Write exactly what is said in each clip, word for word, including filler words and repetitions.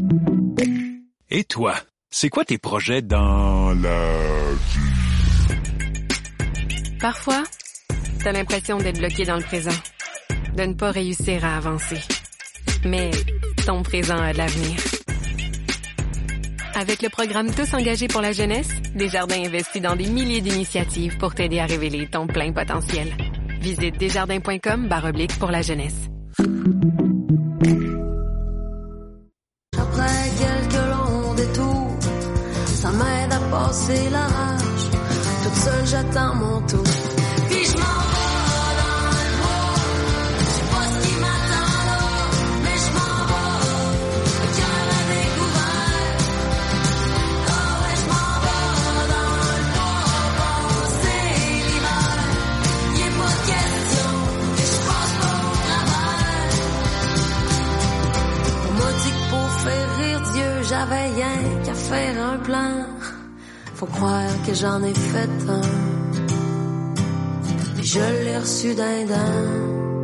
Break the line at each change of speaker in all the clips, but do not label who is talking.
Et toi, c'est quoi tes projets dans la vie?
Parfois, t'as l'impression d'être bloqué dans le présent, de ne pas réussir à avancer. Mais ton présent a de l'avenir. Avec le programme Tous engagés pour la jeunesse, Desjardins investit dans des milliers d'initiatives pour t'aider à révéler ton plein potentiel. Visite desjardins.com barre oblique pour la jeunesse.
Après quelques longs détours, ça m'aide à passer la rage. Toute seule, j'attends mon tour. Puis je m'en vais dans le bois. Je sais pas ce qui m'attend là, mais je m'en vais. Le cœur à découvert. Oh ouais, je m'en vais dans le bois. Passer l'hiver. Y est pas question que je passe pas au travers. On m'a dit que pour faire rire Dieu, j'avais rien qu'à faire un plan. Faut croire que j'en ai fait un. Et je l'ai reçu d'un dent.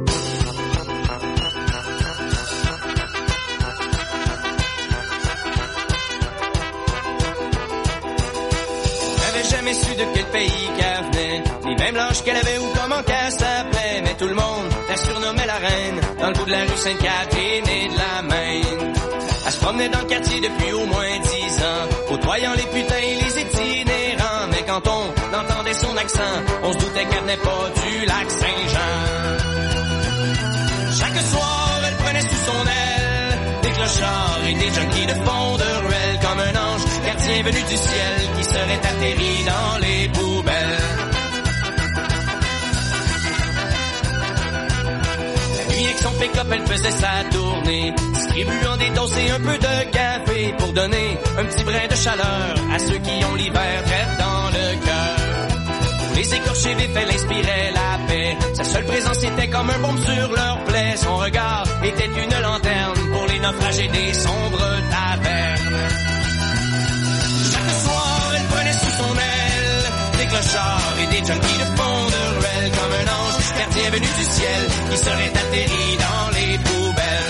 J'avais jamais su de quel pays qu'elle venait, ni même l'âge qu'elle avait ou comment qu'elle s'appelait. Mais tout le monde la surnommait la reine, dans le bout de la rue Sainte-Catherine et de la Maine. Elle se promenait dans le quartier depuis au moins dix ans, côtoyant les putains et les itinérants. Mais quand on entendait son accent, on se doutait qu'elle venait pas du lac Saint-Jean. Chaque soir, elle prenait sous son aile des clochards et des junkies de fond de ruelle, comme un ange gardien venu du ciel qui serait atterri dans les poubelles. Avec son pick-up, elle faisait sa tournée, distribuant des doses et un peu de café pour donner un petit brin de chaleur à ceux qui ont l'hiver très dans le cœur. Pour les écorchés vifs, elle inspirait la paix. Sa seule présence était comme un baume sur leur plaie. Son regard était une lanterne pour les naufragés des sombres tavernes. Chaque soir, elle prenait sous son aile des clochards et des junkies de fond de ruelle, comme un ange gardien venu du ciel qui serait atterri dans les poubelles.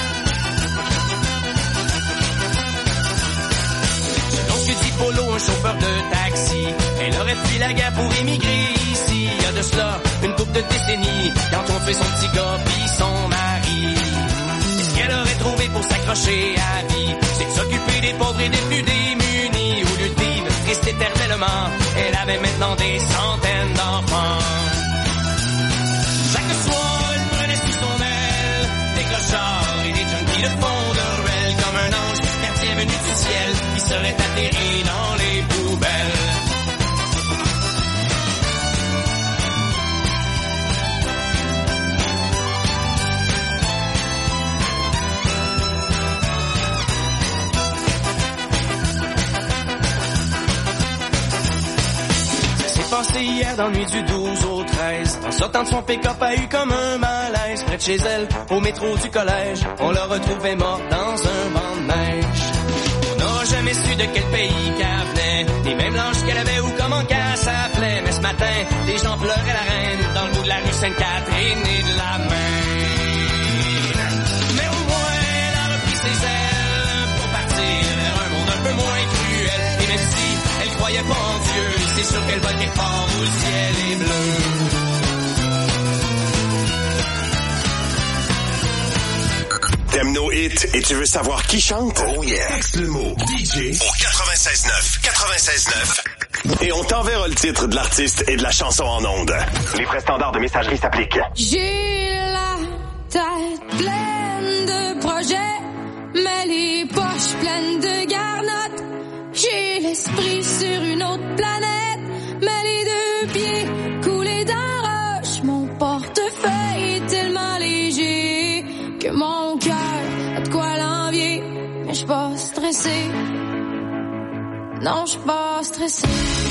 Selon ce que dit Polo, un chauffeur de taxi, elle aurait fui la guerre pour émigrer ici. Il y a de cela une couple de décennies, quand on fait son petit gars pis son mari. Et ce qu'elle aurait trouvé pour s'accrocher à vie, c'est de s'occuper des pauvres et des plus démunis. Au lieu de vivre triste éternellement, elle avait maintenant des centaines d'enfants. Chaque soir, elle prenait sous son aile des clochards et des junkies de fond de ruelle, comme un ange gardien venu du ciel qui serait atterri dans les poubelles. Passé hier dans la nuit du douze au treize. En sortant de son pick-up, a eu comme un malaise. Près de chez elle, au métro du collège, on l'a retrouvée morte dans un banc de neige. On n'aura jamais su de quel pays qu'elle venait, ni même l'âge qu'elle avait ou comment qu'elle s'appelait. Mais ce matin, les gens pleuraient la reine dans le bout de la rue Sainte-Catherine et de la Maine. Mais au moins, elle a repris ses ailes pour partir vers un monde un peu moins cruel. Et même si elle croyait pas en Dieu, c'est sûr qu'elle va quelque part où le ciel est bleu.
T'aimes nos hits et tu veux savoir qui chante? Oh yeah! Texte le mot D J au quatre-vingt-seize neuf. quatre-vingt-seize neuf. Et on t'enverra le titre de l'artiste et de la chanson en ondes. Les frais standards de messagerie s'appliquent.
J'ai la tête pleine de projets, mais les poches pleines de garnottes. J'ai l'esprit sur une autre planète, mais les deux pieds coulés dans roche. Mon portefeuille est tellement léger que mon cœur a de quoi l'envier. Mais j'suis pas stressée, non j'suis pas stressée.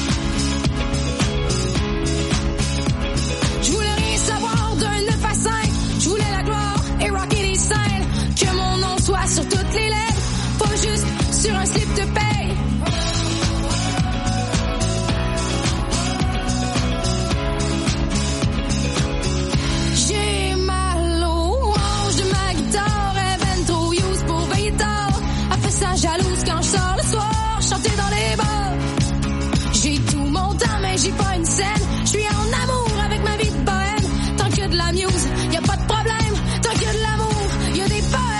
J'voulais rien savoir d'un neuf à cinq, j'voulais la gloire et rocker des scènes. Que mon nom soit sur toutes les lettres, pas juste sur un slip de paye. J'ai mal aux hanches de ma guitare, elle ben trop use pour veiller tard. Elle fait sens jalouse quand je sors le soir, chanter dans les bars. J'ai tout mon temps, mais j'ai pas une scène. Je suis en amour avec ma vie de bohème. Tant qu'il y a de la muse, y a pas de problème. Tant qu'il y a de l'amour, y a des poèmes.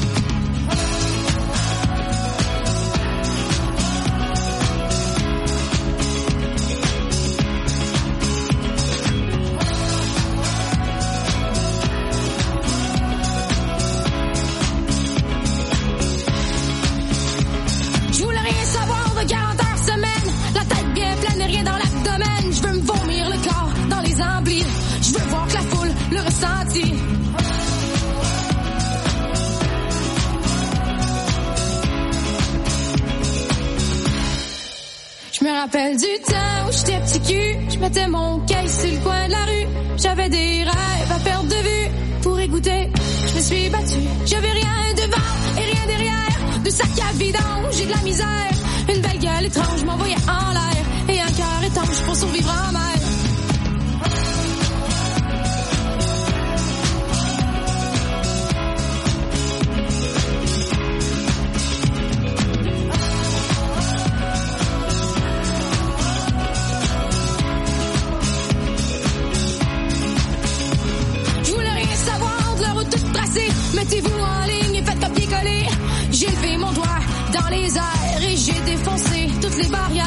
quarante heures semaine, la tête bien pleine et rien dans l'abdomen. Je veux me vomir le corps dans les emblis. Je veux voir que la foule le ressenti. Je me rappelle du temps où j'étais petit cul. Je mettais mon caisse sur le coin de la rue. J'avais des rêves à perdre de vue. Pour écouter, je me suis battue. J'avais rien devant et rien derrière. De sac à vidange, j'ai de la misère. Une belle gueule étrange m'envoyait en l'air. Et un cœur étanche pour survivre en mer. Je voulais rien savoir de la route toute tracée. Mettez-vous en ligne et faites copier-coller. J'ai levé mon doigt dans les airs et j'ai défoncé toutes les barrières.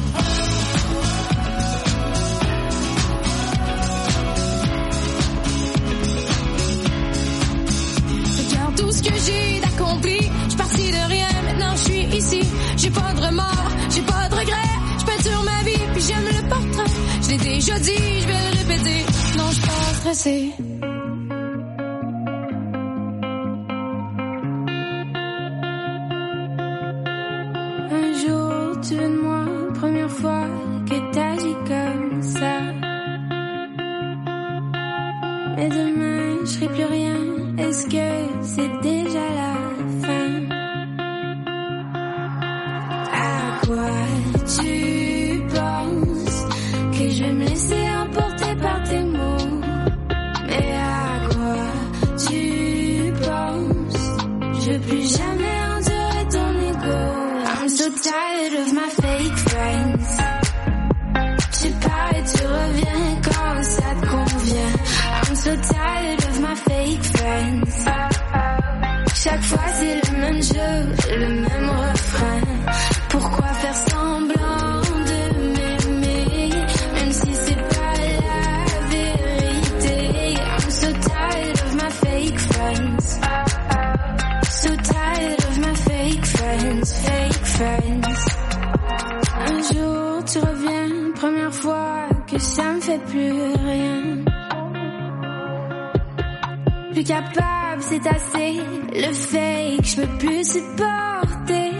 Regarde tout ce que j'ai d'accompli. Je partis de rien, maintenant je suis ici. J'ai pas de remords, j'ai pas de regrets. Je peinture ma vie, puis j'aime le portrait. Je l'ai déjà dit, je vais le répéter. Non, je suis pas stressée. Tu veux de moi, première fois que t'agis comme ça. Mais demain, je serai plus rien. Est-ce que c'est déjà la fin? À quoi tu penses? Que je vais me laisser emporter par tes mots? Mais à quoi tu penses? Je veux plus jamais endurer ton ego. I'm so tired of my fake friends. Tu pars et tu reviens quand ça te convient. I'm so tired of my fake friends. Chaque fois c'est le même jeu, le même refrain. Pourquoi faire semblant de m'aimer, même si c'est pas la vérité? I'm so tired of my fake friends. So tired of my fake friends, fake friends. Un jour tu reviens, première fois que ça me fait plus rien. Plus capable, c'est assez. Le fake, je peux plus supporter.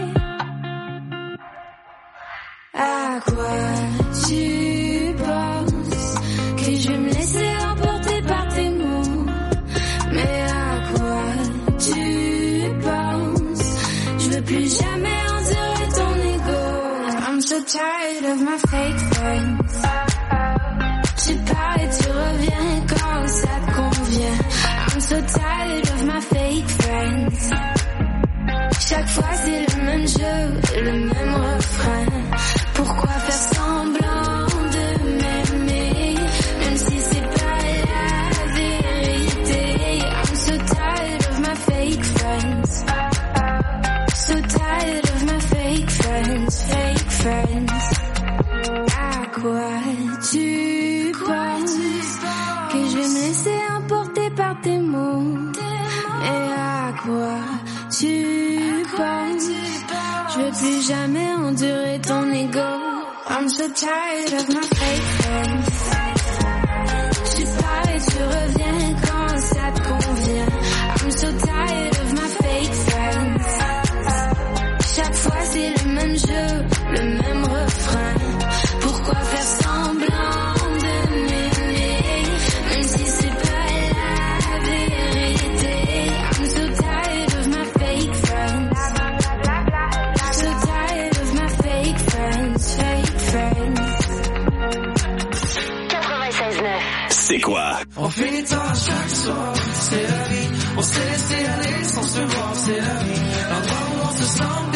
À quoi tu penses? Que je vais me laisser emporter par tes mots? Mais à quoi tu penses? Je veux plus jamais endurer ton ego. I'm so tired of my fake friends. Tu pars et tu reviens quand ça te convient. I'm so tired of my fake friends. Chaque fois c'est le même jeu, le même refrain. Pourquoi faire semblant de m'aimer, même si c'est pas la vérité? I'm so tired of my fake friends. So tired of my fake friends, fake friends. À quoi tu penses? Que je vais me laisser emporter par tes mots? Et à quoi tu penses? Je veux plus jamais endurer ton ego. I'm so tired of my fake friends. Tu pars et tu reviens quand ça te convient. I'm so tired of my fake friends. Chaque fois c'est le même jeu, le même refrain. Pourquoi faire semblant de m'aimer, même si c'est pas la vérité? I'm so tired of my fake friends. So tired of my fake friends, fake friends.
quatre-vingt-seize neuf. C'est quoi?
On finit tard chaque soir, c'est la vie. On s'est laissé aller sans se voir, c'est la vie. L'endroit où on se sent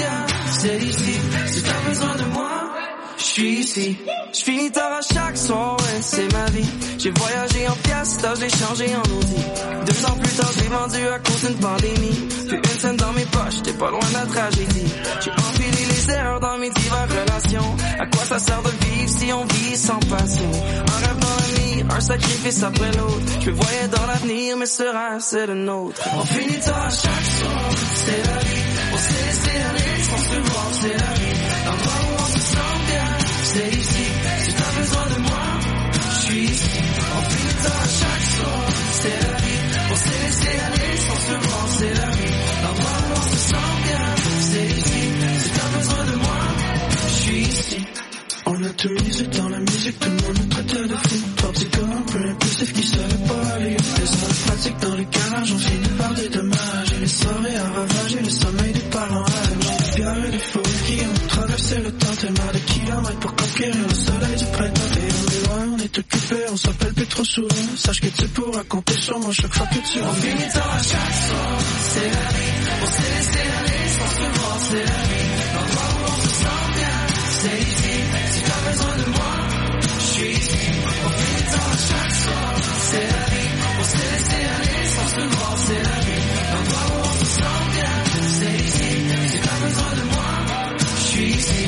c'est ici. Si t'as besoin de moi, je suis ici. Je finis tard à chaque soir, ouais, c'est ma vie. J'ai voyagé en Fiesta, j'ai changé en Audi. Deux ans plus tard, j'ai vendu à cause d'une pandémie. Puis une scène dans mes poches, t'es pas loin de la tragédie. J'ai empilé les erreurs dans mes diverses relations. À quoi ça sert de vivre si on vit sans passion? Un rêve dans l'avenir, un sacrifice après l'autre. Je me voyais dans l'avenir, mais ce rêve c'est le nôtre. On finit tard à chaque soir, c'est la vie. On s'est laissé aller sans se voir, c'est la vie. L'endroit où on se sent bien, c'est ici. Si t'as besoin de moi, je suis ici. On finit tard à chaque soir, c'est la vie. On s'est laissé aller sans se voir, c'est la vie. L'endroit où on se sent bien, c'est ici. Si t'as besoin de moi, je suis ici. On a tout misé dans la musique, tout le monde nous traitait de fou. Trois petits gars un peu impulsifs qui savaient pas aller. Les heures pratiques dans les garages, on finit par des dommages. Et les soirées à ravager, le sommeil des parents âgés. Des bières et des fous qui ont traversé le temps. Tellement de kilomètres pour conquérir le soleil du printemps. Et on est loin, on est occupé, on s'appelle plus trop souvent. Sache que tu pourras compter sur moi chaque fois que tu reviens. On finit tard à chaque soir, c'est la vie. On s'est laissé aller sans se voir, c'est la vie. L'endroit où on se sent bien, c'est ici. Si t'as besoin de moi, je suis ici. On finit tard à chaque soir, c'est la vie. On s'est laissé aller sans se voir, c'est la vie. L'endroit où on se sent bien, c'est ici. Si t'as besoin de moi, je suis ici.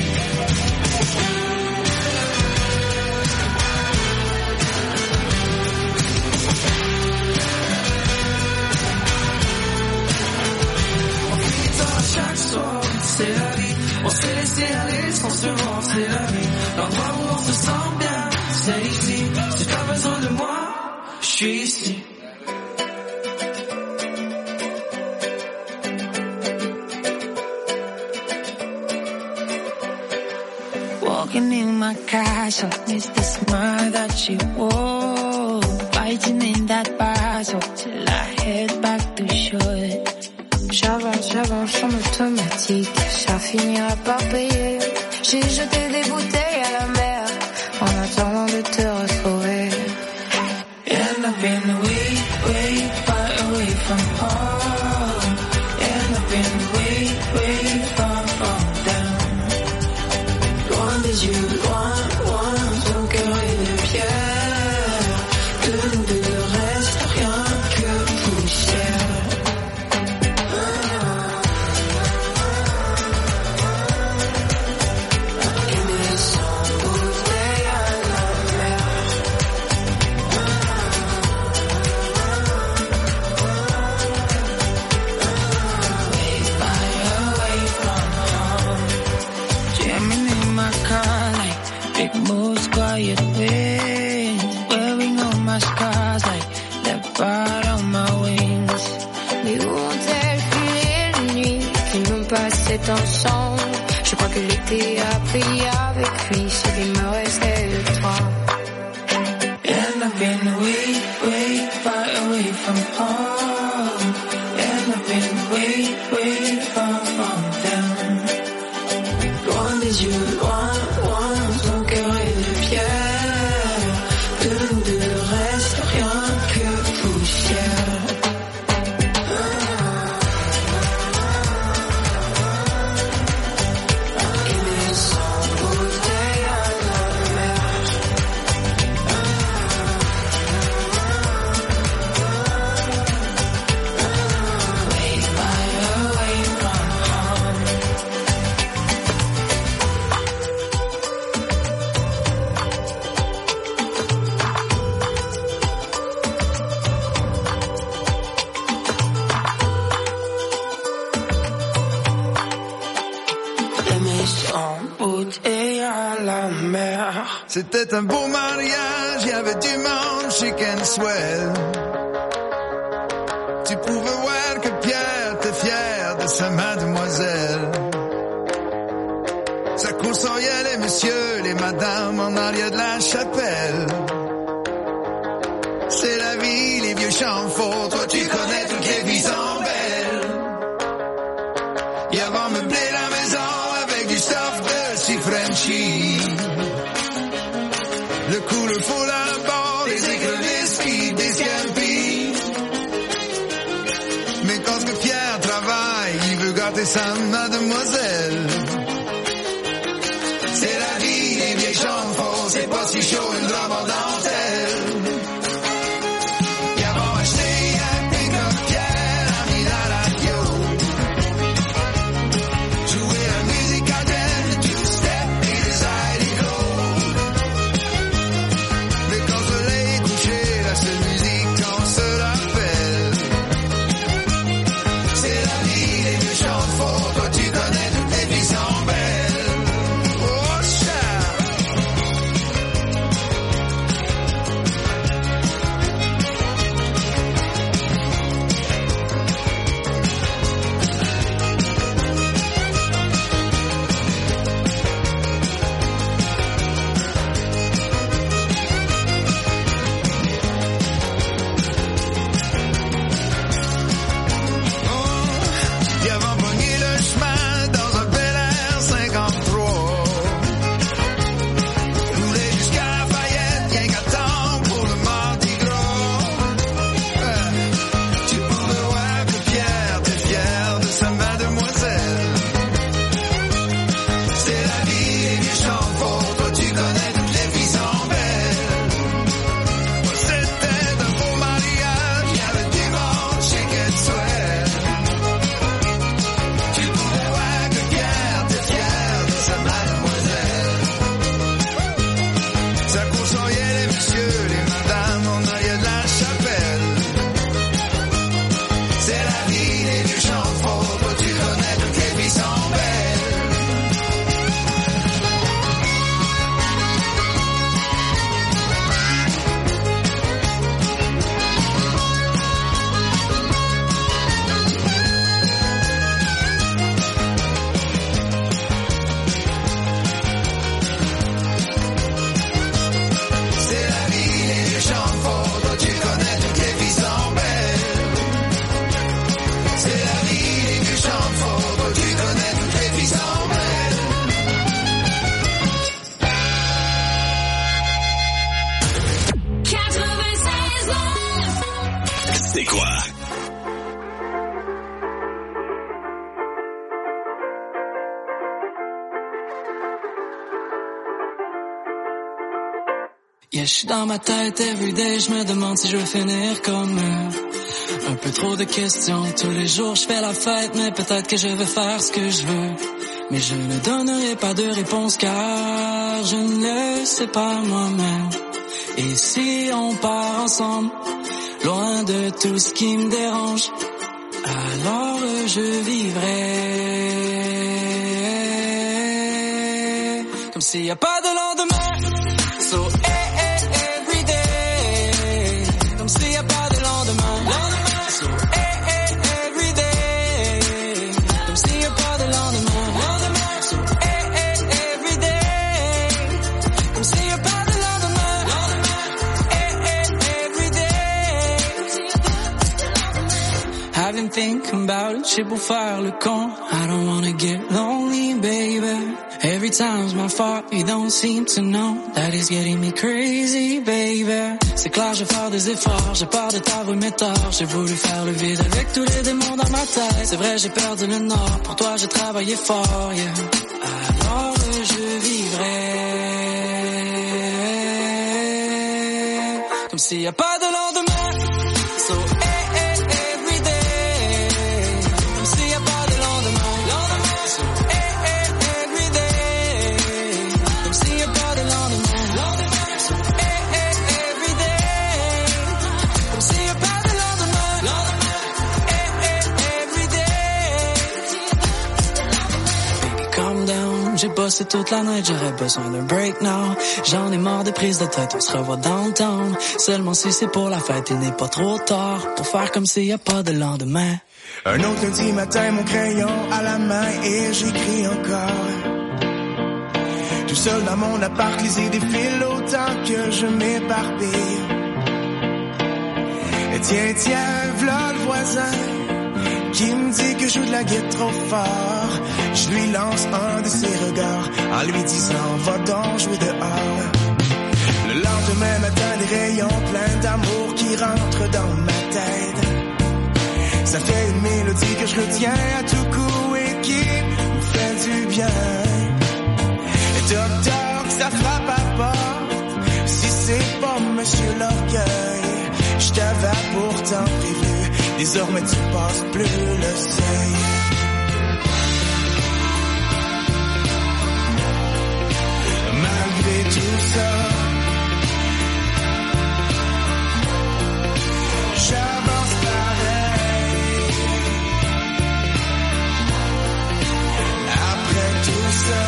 On finit tard à chaque soir, c'est la vie. On s'est laissé aller sans se voir, c'est la vie. L'endroit où on se sent bien, c'est ici. Si t'as besoin de moi, je suis ici.
Walking in my castle, it's the smile that you wore. Fighting in that battle till I head back to shore. J'avance, j'avance en automatique, ça finira par payer. J'ai jeté des bouteilles à la mer, en attendant de te retrouver. And I've been way, way far away from home. And I've been way, way far from down. Loin des yeux, loin, loin, ton cœur est de pierre. De nous deux ne reste rien que poussière. Quiet wind, wearing all my scars like the part on my wings.
Mais où ont-elles filé les nuits qui nous passaient ensemble? Je crois que l'été a pris avec lui ce qui me restait de toi.
And I've been way, way far away from home. And I've been way, way far from down. Loin des yeux, loin, loin, ton cœur est de pierre. De nous deux ne reste rien que poussière. Aimer sans bouteille à la mer. Way far away from home. Et à la mer.
C'était un beau mariage, il y avait du monde, chic and swell. Tu pouvais voir que Pierre était fier de sa mademoiselle. Ça coursait les messieurs, les madames en arrière de la chapelle. C'est la vie, les vieux chants faux, toi tu connais toutes les vies en belles. Et avant meubler la maison avec du stuff de si Frenchy. Le coup, le foule à bord, les écrevisses qui descampent. Mais quand que Pierre travaille, il veut gâter sa mademoiselle.
Yeah, je suis dans ma tête everyday, je me demande si je vais finir comme eux. Un peu trop de questions, tous les jours je fais la fête, mais peut-être que je vais faire ce que je veux. Mais je ne donnerai pas de réponse car je ne le sais pas moi-même. Et si on part ensemble, loin de tout ce qui me dérange, alors je vivrai comme s'il n'y a pas de lendemain. So hey, hey, every day, comme s'il n'y a pas de lendemain. Lendemain. So hey, hey, every day, comme s'il n'y a pas de lendemain. Lendemain. So hey, hey, every day, comme s'il n'y a pas de lendemain. Lendemain. Hey, hey, every day. I've been thinking about it, shit pour faire le con. I don't wanna get lonely, baby. Every time's my fault, you don't seem to know that it's getting me crazy, baby. C'est clair, je vais faire des efforts, j'ai peur de t'avouer mes torts. J'ai voulu faire le vide avec tous les démons dans ma tête. C'est vrai, j'ai perdu le nord, pour toi j'ai travaillé fort, yeah. Alors je vivrai comme s'il n'y a pas de lendemain. So hey, hey, every day, comme s'il n'y a pas de lendemain. Lendemain. So hey, hey, every day, comme s'il n'y a pas de lendemain. Lendemain. So hey, hey, every day, comme s'il n'y a pas de lendemain. Lendemain. Hey, hey, every day. Baby, calm down, j'ai bossé toute la nuit, j'aurais besoin d'un break now. J'en ai marre des prises de tête, on se revoit downtown. Seulement si c'est pour la fête, il n'est pas trop tard pour faire comme s'il n'y a pas de lendemain.
Un autre lundi matin, mon crayon à la main et j'écris encore. Tout seul dans mon appart, les idées filent autant que je m'éparpille. Et tiens, tiens, v'là le voisin qui me dit que je joue de la guitare trop fort. Je lui lance un de ses regards en lui disant va donc jouer dehors. Le lendemain matin, des rayons pleins d'amour qui rentrent dans ma tête. Ça fait une mélodie que je retiens à tout coup et qui me fait du bien. Et toc toc, ça frappe à porte. Si c'est pas Monsieur l'Orgueil, je t'avais pourtant prévu. Désormais tu passes plus le seuil. Malgré tout ça, j'avance pareil. Après tout ça,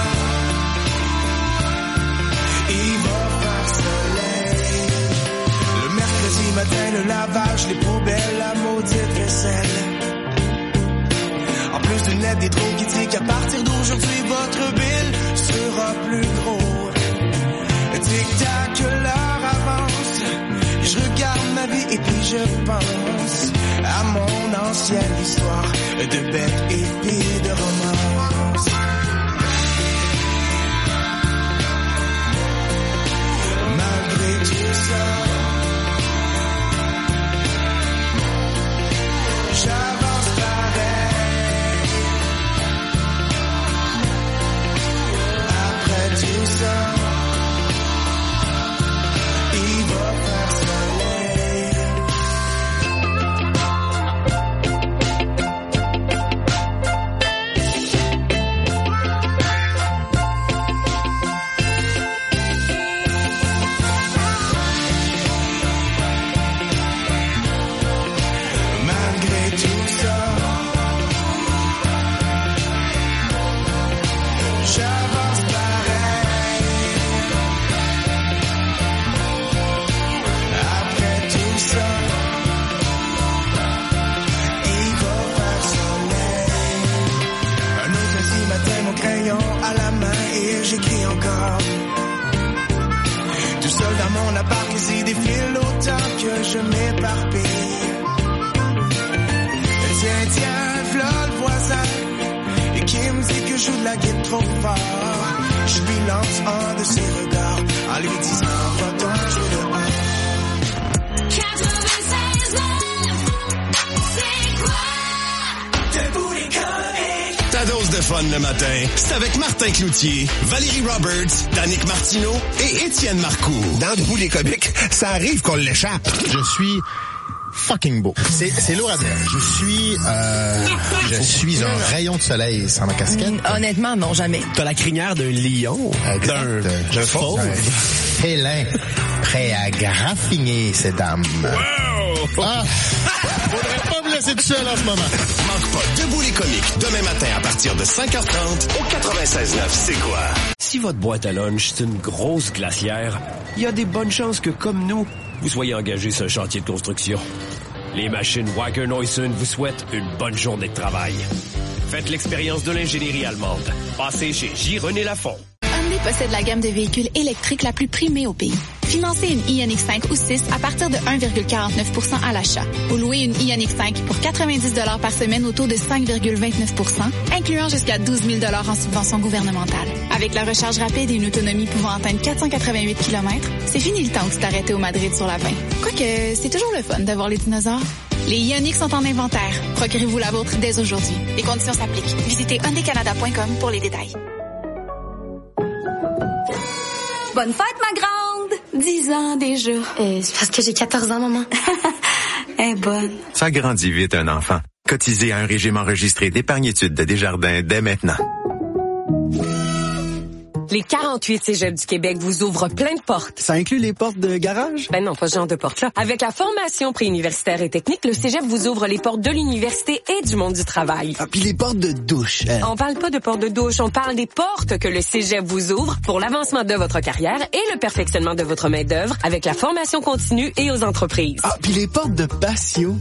il va faire soleil. Le mercredi matin, le lavage, les poubelles, la maudite vaisselle. En plus d'une lettre des trop qui dit qu'à partir d'aujourd'hui, votre bill sera plus gros. Tic-tac, l'heure avance. Je regarde ma vie et puis je pense à mon ancienne histoire de bête et puis de romance. Malgré tout ça, j'avance pareil. Après tout ça, il va faire soleil. Malgré tout ça, j'avance pareil. Après tout ça, il va faire soleil. Un autre lundi matin, mon crayon à la main et j'écris encore. Tout seul dans mon appart, les idées filent autant que je m'éparpille. Tiens, tiens, v'là le voisin et qui me dit que je joue de la guitare trop fort. Je lui lance un de ses regards en lui disant va donc jouer dehors.
quatre-vingt-seize neuf, c'est quoi?
Ta dose de le fun le matin, c'est avec Martin Cloutier, Valérie Roberts, Danick Martineau et Étienne Marcoux.
Dans Debout les comiques, ça arrive qu'on l'échappe.
Je suis fucking beau. C'est, c'est lourd à dire. Je suis, euh, je suis un rayon de soleil sans ma casquette.
Mm, honnêtement, non, jamais.
T'as la crinière d'un lion.
Exact.
D'un fauve.
Félin, prêt à graffiner ces dames.
Wow!
Ah! Faudrait pas me laisser tout seul en ce moment.
Manque pas Debout les comiques, demain matin à partir de cinq heures trente au quatre-vingt-seize neuf. C'est quoi?
Si votre boîte à lunch, c'est une grosse glacière, il y a des bonnes chances que, comme nous, vous soyez engagé sur un chantier de construction. Les machines Wacker-Neuson vous souhaitent une bonne journée de travail. Faites l'expérience de l'ingénierie allemande. Passez chez J. René Lafont.
Hyundai possède la gamme de véhicules électriques la plus primée au pays. Financez une Ioniq cinq ou six à partir de un virgule quarante-neuf pour cent à l'achat. Ou louez une Ioniq cinq pour quatre-vingt-dix dollars par semaine au taux de cinq virgule vingt-neuf pour cent, incluant jusqu'à douze mille dollars en subvention gouvernementale. Avec la recharge rapide et une autonomie pouvant atteindre quatre cent quatre-vingt-huit kilomètres, c'est fini le temps que tu t'arrêtais au Madrid sur la vingt. Quoique, c'est toujours le fun de voir les dinosaures. Les Ioniq sont en inventaire. Procurez-vous la vôtre dès aujourd'hui. Les conditions s'appliquent. Visitez hyundai canada point com pour les détails.
Bonne fête, ma grande!
Dix ans déjà.
Euh, c'est parce que j'ai quatorze ans, maman.
Elle est bonne.
Ça grandit vite, un enfant. Cotisez à un régime enregistré d'épargne-études de Desjardins dès maintenant.
Les quarante-huit cégeps du Québec vous ouvrent plein de portes.
Ça inclut les portes de garage?
Ben non, pas ce genre de portes-là. Avec la formation préuniversitaire et technique, le cégep vous ouvre les portes de l'université et du monde du travail.
Ah, puis les portes de douche. Hein?
On parle pas de portes de douche, on parle des portes que le cégep vous ouvre pour l'avancement de votre carrière et le perfectionnement de votre main-d'œuvre avec la formation continue et aux entreprises.
Ah, puis les portes de patio.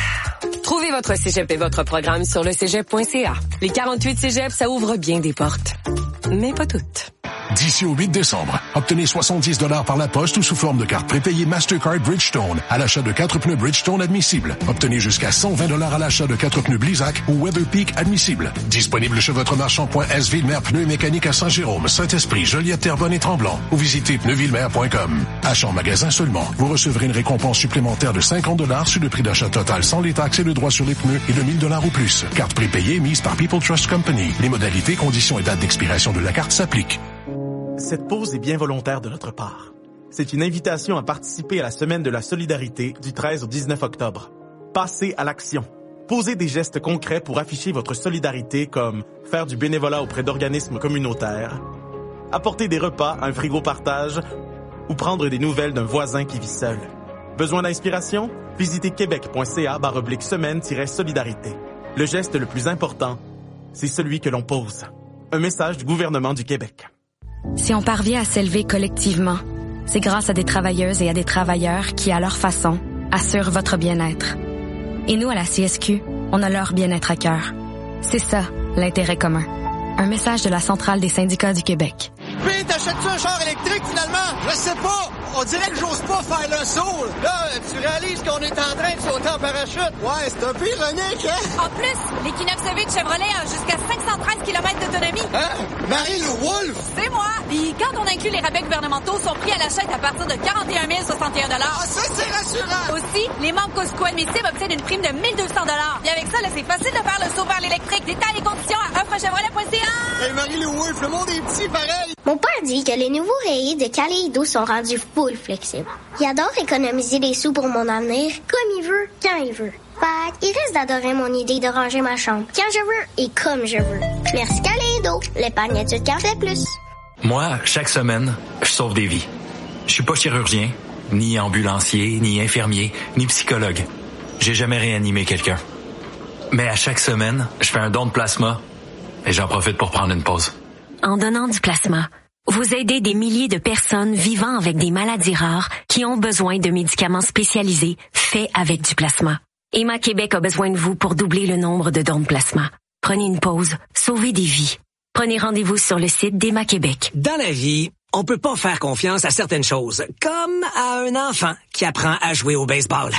Trouvez votre cégep et votre programme sur le cégep point c a. Les quarante-huit cégeps, ça ouvre bien des portes. Mais pas toutes.
D'ici au huit décembre, obtenez soixante-dix dollars par la poste ou sous forme de carte prépayée Mastercard Bridgestone à l'achat de quatre pneus Bridgestone admissibles. Obtenez jusqu'à cent vingt dollars à l'achat de quatre pneus Blizzak ou Weatherpeak admissibles. Disponible chez votre marchand point S Villemer Pneus Mécaniques à Saint-Jérôme, Saint-Esprit, Joliette, Terrebonne et Tremblant ou visitez pneus villemer point com. Achat en magasin seulement. Vous recevrez une récompense supplémentaire de cinquante dollars sur le prix d'achat total sans les taxes et le droit sur les pneus et de mille dollars ou plus. Carte prépayée mise par People Trust Company. Les modalités, conditions et dates d'expiration de la carte s'appliquent.
Cette pause est bien volontaire de notre part. C'est une invitation à participer à la Semaine de la solidarité du treize au dix-neuf octobre. Passez à l'action. Posez des gestes concrets pour afficher votre solidarité comme faire du bénévolat auprès d'organismes communautaires, apporter des repas à un frigo partage ou prendre des nouvelles d'un voisin qui vit seul. Besoin d'inspiration? Visitez québec point c a barre oblique semaine tiret solidarité. Le geste le plus important, c'est celui que l'on pose. Un message du gouvernement du Québec.
Si on parvient à s'élever collectivement, c'est grâce à des travailleuses et à des travailleurs qui, à leur façon, assurent votre bien-être. Et nous, à la C S Q, on a leur bien-être à cœur. C'est ça, l'intérêt commun. Un message de la Centrale des syndicats du Québec.
Puis, t'achètes-tu un char électrique, finalement? Je sais pas! On dirait que j'ose pas faire le saut! Là, tu réalises qu'on est en train de sauter en parachute? Ouais, c'est un peu ironique, hein?
En plus, l'Equinox E V de Chevrolet a jusqu'à cinq cent treize kilomètres d'autonomie.
Hein? Marie-Lou Wolfe?
C'est moi! Puis quand on inclut les rabais gouvernementaux, son prix à l'achat est à partir de quarante et un mille soixante et un dollars.
Ah, ça, c'est rassurant!
Aussi, les membres Costco admissibles obtiennent une prime de mille deux cents dollars. Et avec ça, là, c'est facile de faire le saut vers l'électrique. Détails et conditions à offre chevrolet point c a.
Hey, Marie-Lou Wolfe, le monde est petit, pareil!
Mon père dit que les nouveaux rayés de Kaleido sont rendus full flexibles. Il adore économiser des sous pour mon avenir, comme il veut, quand il veut. Fait il risque d'adorer mon idée de ranger ma chambre quand je veux et comme je veux. Merci Kaleido, l'épargne études qu'en fait plus.
Moi, chaque semaine, je sauve des vies. Je suis pas chirurgien, ni ambulancier, ni infirmier, ni psychologue. J'ai jamais réanimé quelqu'un. Mais à chaque semaine, je fais un don de plasma et j'en profite pour prendre une pause.
En donnant du plasma, vous aidez des milliers de personnes vivant avec des maladies rares qui ont besoin de médicaments spécialisés faits avec du plasma. Emma Québec a besoin de vous pour doubler le nombre de dons de plasma. Prenez une pause, sauvez des vies. Prenez rendez-vous sur le site d'Emma Québec.
Dans la vie, on peut pas faire confiance à certaines choses, comme à un enfant qui apprend à jouer au baseball.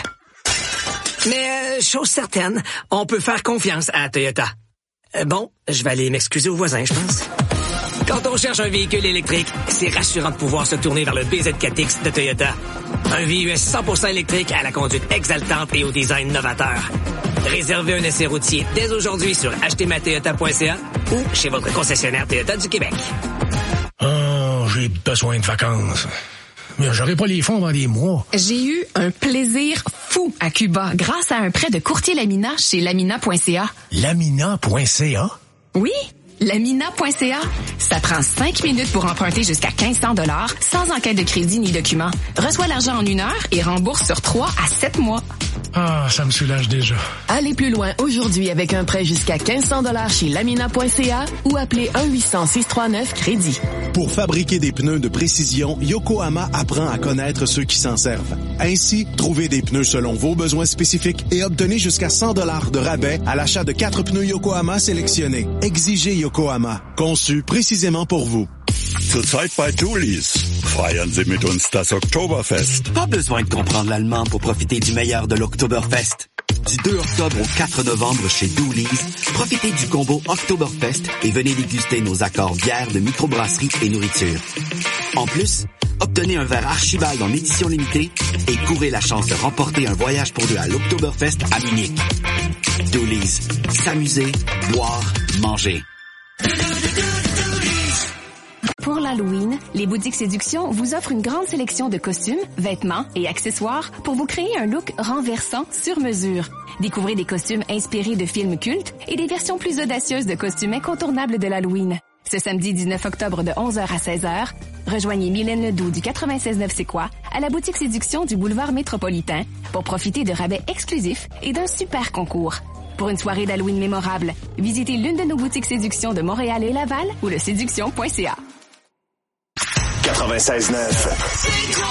Mais, euh, chose certaine, on peut faire confiance à Toyota. Euh, bon, je vais aller m'excuser aux voisins, je pense. Quand on cherche un véhicule électrique, c'est rassurant de pouvoir se tourner vers le B Z quatre X de Toyota. Un V U S cent pour cent électrique à la conduite exaltante et au design novateur. Réservez un essai routier dès aujourd'hui sur acheter ma toyota point c a ou chez votre concessionnaire Toyota du Québec.
Oh, j'ai besoin de vacances. Mais j'aurai pas les fonds avant des mois.
J'ai eu un plaisir fou à Cuba grâce à un prêt de courtier Lamina chez lamina point c a.
lamina point c a?
Oui, lamina point c a. Ça prend cinq minutes pour emprunter jusqu'à mille cinq cents dollars sans enquête de crédit ni document. Reçois l'argent en une heure et rembourse sur trois à sept mois.
Ah, ça me soulage déjà.
Allez plus loin aujourd'hui avec un prêt jusqu'à mille cinq cents dollars chez lamina point c a ou appelez un huit cents six trois neuf crédit.
Pour fabriquer des pneus de précision, Yokohama apprend à connaître ceux qui s'en servent. Ainsi, trouvez des pneus selon vos besoins spécifiques et obtenez jusqu'à cent dollars de rabais à l'achat de quatre pneus Yokohama sélectionnés. Exigez Yokohama, conçu précisément pour vous.
Zurzeit bei Doolies. Feiern Sie mit uns das Oktoberfest.
Pas besoin de comprendre l'allemand pour profiter du meilleur de l'Oktoberfest. Du deux octobre au quatre novembre chez Doolies, profitez du combo Oktoberfest et venez déguster nos accords bières de microbrasserie et nourriture. En plus, obtenez un verre Archibald en édition limitée et courez la chance de remporter un voyage pour deux à l'Oktoberfest à Munich. Doolies. S'amuser, boire, manger.
Pour l'Halloween, les boutiques Séduction vous offrent une grande sélection de costumes, vêtements et accessoires pour vous créer un look renversant sur mesure. Découvrez des costumes inspirés de films cultes et des versions plus audacieuses de costumes incontournables de l'Halloween. Ce samedi dix-neuf octobre de onze heures à seize heures, rejoignez Mylène Ledoux du quatre-vingt-seize neuf C'est quoi à la boutique Séduction du boulevard Métropolitain pour profiter de rabais exclusifs et d'un super concours. Pour une soirée d'Halloween mémorable, visitez l'une de nos boutiques Séduction de Montréal et Laval ou le séduction point c a.
quatre-vingt-seize neuf.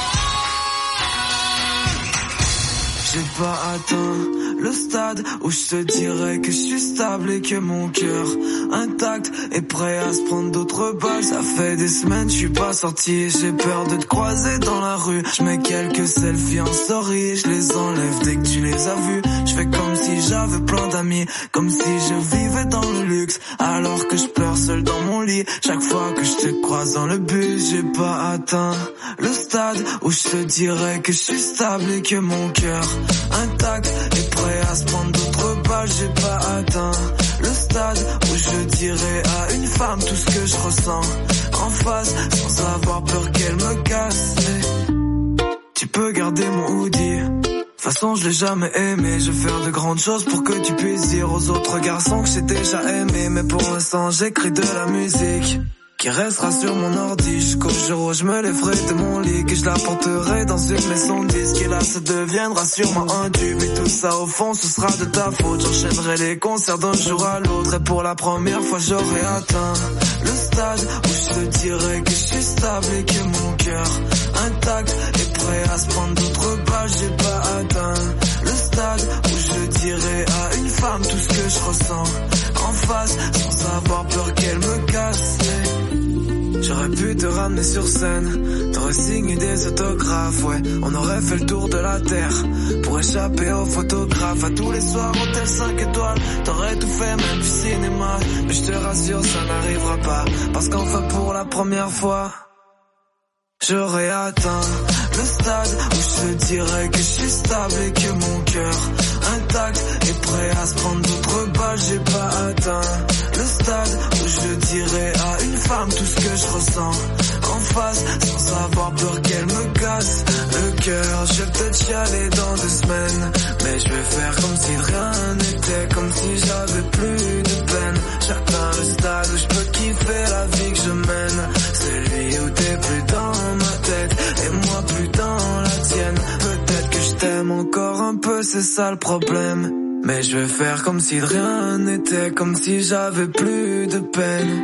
J'ai pas atteint le stade où je te dirais que je suis stable et que mon cœur intact est prêt à se prendre d'autres balles. Ça fait des semaines je suis pas sorti, j'ai peur de te croiser dans la rue. Je mets quelques selfies en story, je les enlève dès que tu les as vus. Je fais comme si j'avais plein d'amis, comme si je vivais dans le luxe, alors que je pleure seul dans mon lit. Chaque fois que je te croise dans le bus, j'ai pas atteint le stade où je te dirais que je suis stable et que mon cœur intact et prêt à se prendre d'autres balles. J'ai pas atteint le stade où je dirais à une femme tout ce que je ressens en face, sans avoir peur qu'elle me casse. Tu peux garder mon hoodie, de toute façon je l'ai jamais aimé. Je vais faire de grandes choses pour que tu puisses dire aux autres garçons que j'ai déjà aimé. Mais pour l'instant j'écris de la musique qui restera sur mon ordi jusqu'au jour où je me lèverai de mon lit, que je la porterai dans une maison de disques. Et là ça deviendra sûrement un tube, et tout ça au fond ce sera de ta faute. J'enchaînerai les concerts d'un jour à l'autre, et pour la première fois j'aurai atteint le stade où je te dirais que je suis stable et que mon cœur intact est prêt à se prendre d'autres balles. J'ai pas atteint le stade où je dirais à une femme tout ce que je ressens en face, sans avoir peur qu'elle me casse. J'aurais pu te ramener sur scène, t'aurais signé des autographes, ouais. On aurait fait le tour de la terre pour échapper aux photographes. À tous les soirs, hôtel cinq étoiles, t'aurais tout fait, même du cinéma. Mais je te rassure, ça n'arrivera pas, parce qu'enfin pour la première fois, j'aurais atteint le stade où je te dirais que je suis stable et que mon cœur intact est prêt à se prendre d'autres balles. J'ai pas atteint le stade où je dirais à une femme tout ce que je ressens en face, sans avoir peur qu'elle me casse le cœur. Je vais peut-être chialer dans deux semaines, mais je vais faire comme si rien n'était, comme si j'avais plus de peine. J'atteins le stade où je peux kiffer la vie que je mène, celui où t'es plus dans ma tête et moi plus dans la tienne. Peut-être que je t'aime encore un peu, c'est ça le problème, mais je vais faire comme si de rien n'était, comme si j'avais plus de peine.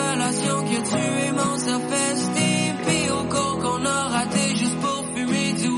Mon self-esteem, puis au cours qu'on a raté juste pour fumer du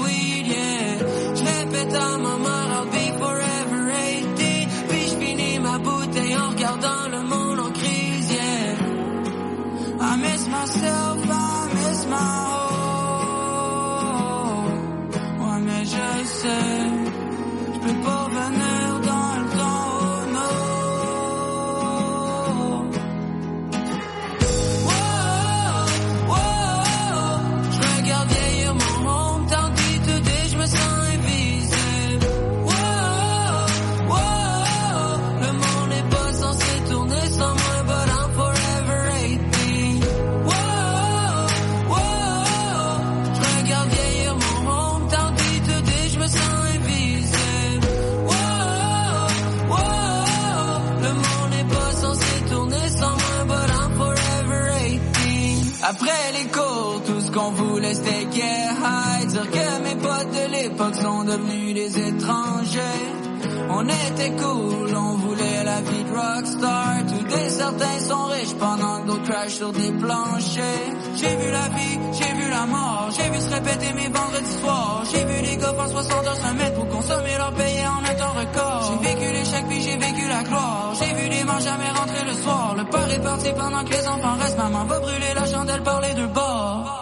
Après les cours, tout ce qu'on voulait c'était get high. Dire que mes potes de l'époque sont devenus des étrangers. On était cool, on voulait la vie de rockstar. Tous des certains sont riches pendant que d'autres crashent sur des planchers. J'ai vu la vie, j'ai vu la mort. J'ai vu se répéter mes vendredis soirs. J'ai vu les gars faire soixante heures semaine pour consommer leur payer en un temps record. J'ai vécu l'échec puis j'ai vécu la gloire. J'ai vu des manches jamais rentrer le soir. Le père est parti pendant que les enfants restent. Maman va brûler la chandelle par les deux bords.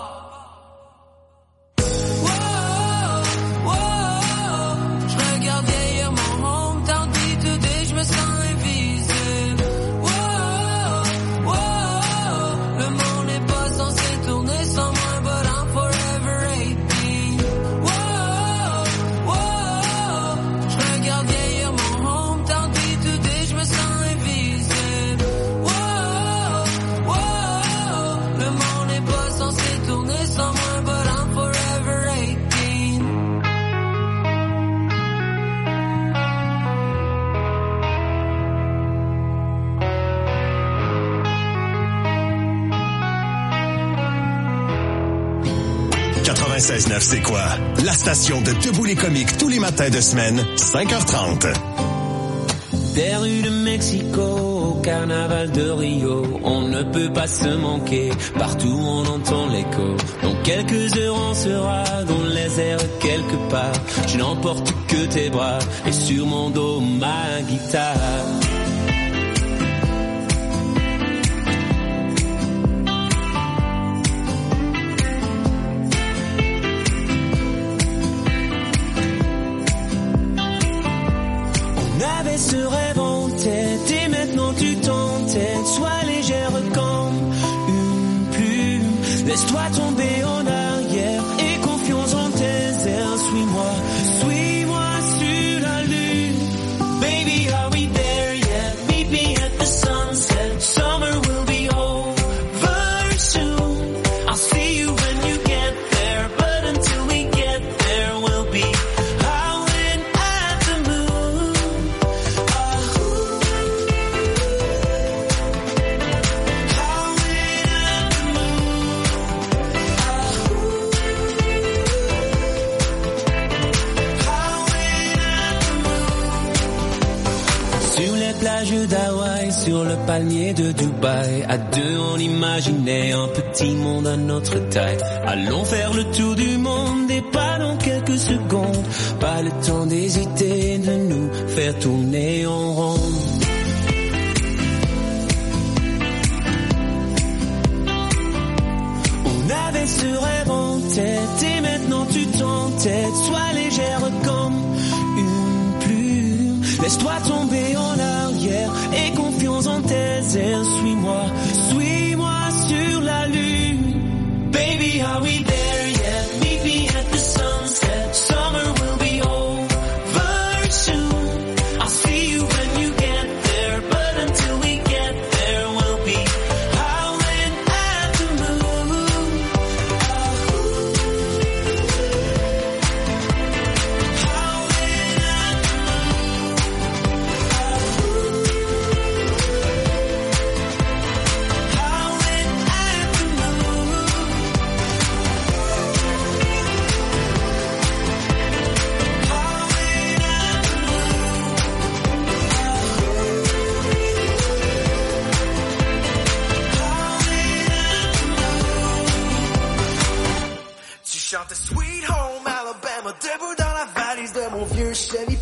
quatre-vingt-seize neuf, c'est quoi? La station de Debout les comiques tous les matins de semaine, cinq heures trente.
Des rues de Mexico au carnaval de Rio, on ne peut pas se manquer, partout on entend l'écho. Dans quelques heures on sera dans les airs quelque part. Je n'emporte que tes bras et sur mon dos ma guitare. Ce rêve en tête et maintenant tu t'entêtes. Sois légère comme une plume. Laisse-toi tomber en arrière et confiance en tes airs. Suis-moi, suis-moi sur la lune. Baby, are we there yet? Meet me at the sunset. Summer will be over soon. I'll see you when you get there, but until we get there, we'll be howling at the moon. Plage d'Hawaï, sur le palmier de Dubaï. À deux, on imaginait un petit monde à notre taille. Allons faire le tour du monde et pas dans quelques secondes. Pas le temps d'hésiter, de nous faire tourner en rond. On avait ce rêve en tête et maintenant tu t'entêtes. Sois légère comme une plume. Laisse-toi tomber en arrière et confiance en tes airs. Suis-moi, suis-moi sur la lune. Baby, are we there yet? Meet me at the sunset. Summer will be over soon. I'll see you when you get there, but until we get there, we'll be howling at the moon. Howling at the moon.
Chante Sweet Home Alabama, debout dans la valise de mon vieux Chevy.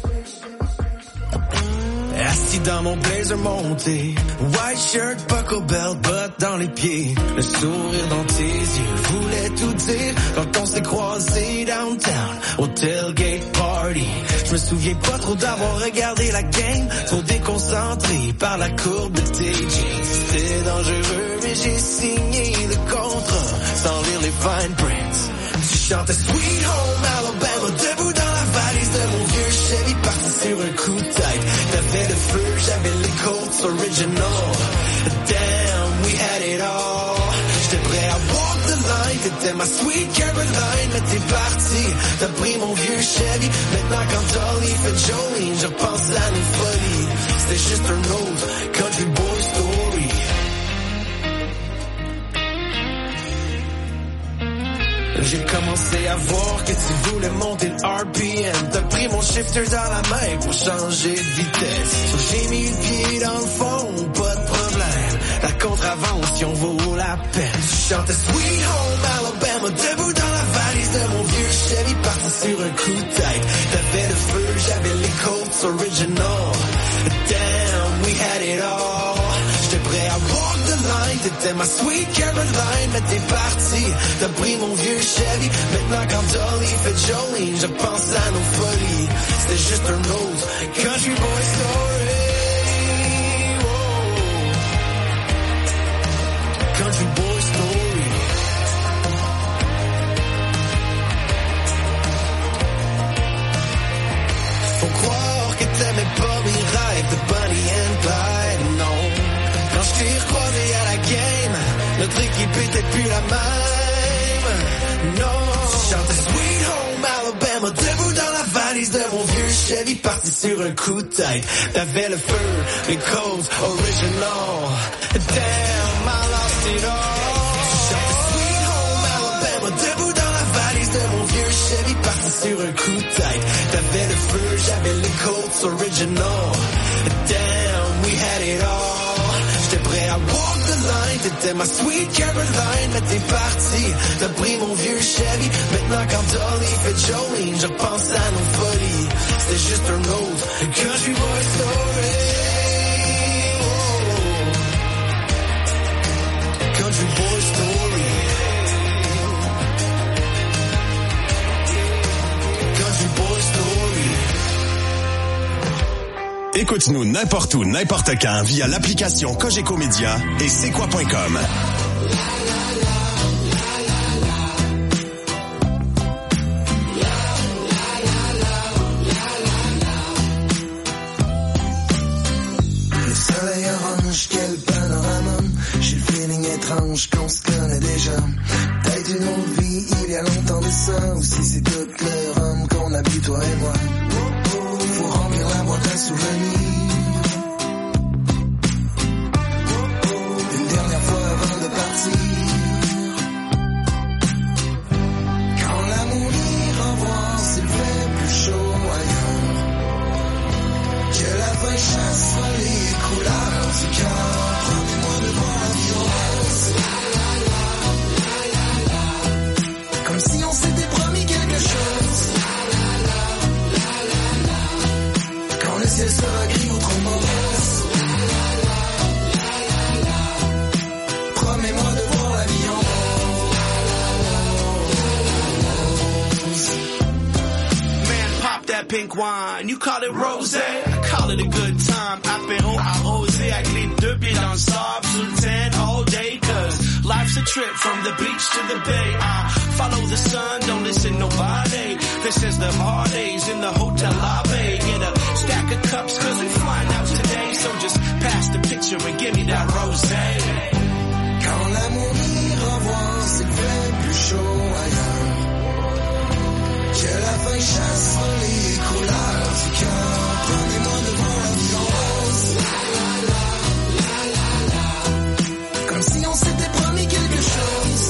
Assis dans mon blazer monté, white shirt, buckle belt, bottes dans les pieds. Le sourire dans tes yeux voulait tout dire quand on s'est croisés downtown au tailgate party. Je me souviens pas trop d'avoir regardé la game, trop déconcentré par la courbe de tes jeans. C'était dangereux mais j'ai signé le contrat sans lire les fine prints. Tu chantais Sweet Home Alabama, debout dans la valise de mon vieux Chevy, parti sur un coup de tête. T'avais le feu, j'avais les Colts original. Damn, we had it all. J'étais prêt à walk the line, t'étais ma sweet Caroline. Mais t'es parti, t'as pris mon vieux Chevy. Maintenant quand Dolly fait Jolene, je pense à nos folies. C'était juste un autre country boy story. j'ai commencé à voir que tu voulais monter le R P M. T'as pris mon shifter dans la main pour changer de vitesse. So j'ai mis le pied dans le fond, pas de problème. La contravention vaut la peine. Tu chantais Sweet Home Alabama, debout dans la valise de mon vieux Chevy, parti sur un coup de tête. T'avais le feu, j'avais les Colts original. Damn, we had it all. J'étais prêt à walk the line, t'étais ma sweet Caroline, mais t'es parti, t'as pris mon vieux Chevy. Maintenant quand Dolly fait Jolene, je pense à nos folies. C'était juste un autre country boy story. Whoa. Country boy story. Faut croire que t'aimais pas mes rêves de Bonnie and Clyde, non. Quand je t'ai recroisé à la game, notre équipe était plus la même. Non, tu chantais Sweet Home Alabama, debout dans la valise de mon vieux Chevy, parti sur un coup de tête. T'avais le feu, les Colts original. Damn, I lost it all. Tu chantais Sweet Home Alabama, debout dans la valise de mon vieux Chevy, parti sur un coup de tête. T'avais le feu, j'avais les Colts original. Damn, we had it all. J'étais prêt à walk the line, t'étais ma sweet Caroline, mais t'es parti, t'as pris mon vieux Chevy. Maintenant quand Dolly fait Jolene, je pense à nos folies. C'était juste un autre country boy story. Oh. Country boy story. Country boy story.
Écoute-nous n'importe où, n'importe quand via l'application Cogeco Média et c'est quoi point com.
Le soleil orange, quel panorama. J'ai le feeling étrange qu'on se connaît déjà. Peut-être une autre vie, il y a longtemps de ça. Ou si c'est tout le rhum qu'on a bu, toi et moi. Faut remplir la boîte à souvenirs. Une dernière fois avant de partir. Quand l'amour ira voir s'il fait plus chaud ailleurs. Que la feuille chassera les couleurs du cœur. Prenez-moi devant la violence. Comme si on s'était promis quelque chose. Le ciel sera gris ou trop mauvaise. Promets-moi de voir la vie en rose.
Man, pop that pink wine. You call it rosé, I call it a good time. Apéro arrosé avec les deux pieds dans le sable sous le tent all day. Cause life's a trip from the beach to the bay. I follow the sun, don't listen to nobody. This is the hard days in the hotel lobby. Get a stack of cups cause we flying out today. So just pass the picture and give me that rosé.
Quand l'amour ira voir s'il fait plus chaud ailleurs. Que la feuille chassera les couleurs du cœur. Prenez-moi devant la vie en rose. Comme si on s'était promis quelque chose.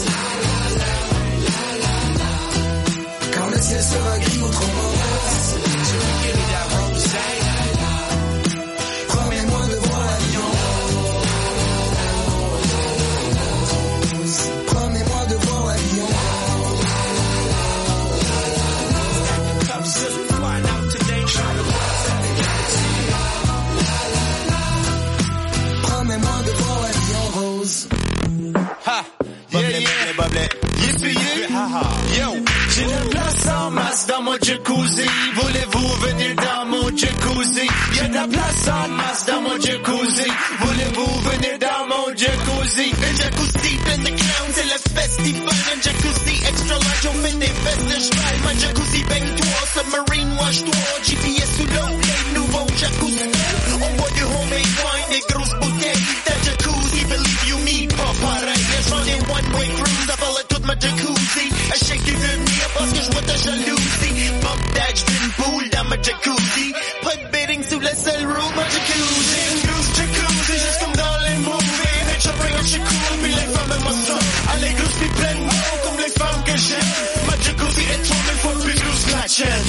Quand le ciel sera gris ou trop mauvaise. Promets-moi de voir la vie en rose. Promets-moi de voir la vie en rose. Promets-moi de voir la vie en rose.
Ha! Yeah, yeah! Yippee, yeah! Yo! J'ai la place en masse dans mon jacuzzi. Voulez-vous venir dans mon jacuzzi? Y'a de la place en masse dans mon jacuzzi. Voulez-vous venir dans mon jacuzzi? Un jacuzzi in the clown, c'est le festival. Un jacuzzi extra large, on fait des fesses de cheval. Ma jacuzzi baigne-toi, submarine wash-toi. G P S sous l'eau, les nouveaux jacuzzi. On boit du homemade wine, des grosses bouteilles. Ta jacuzzi, believe you me, pas pareil. J'en ai one-way cruise, avaler toute ma jacuzzi. À chaque de venir parce que je vois ta jalousie. Bump that, j'fais une boule dans ma jacuzzi. Pas de bedding sous la seule roue, ma jacuzzi. Une grosse jacuzzi, juste comme dans les movies. Nature bring un shit cool, puis les femmes aiment ça. Ah, les grosses puis pleines mots, comme les femmes que j'aime.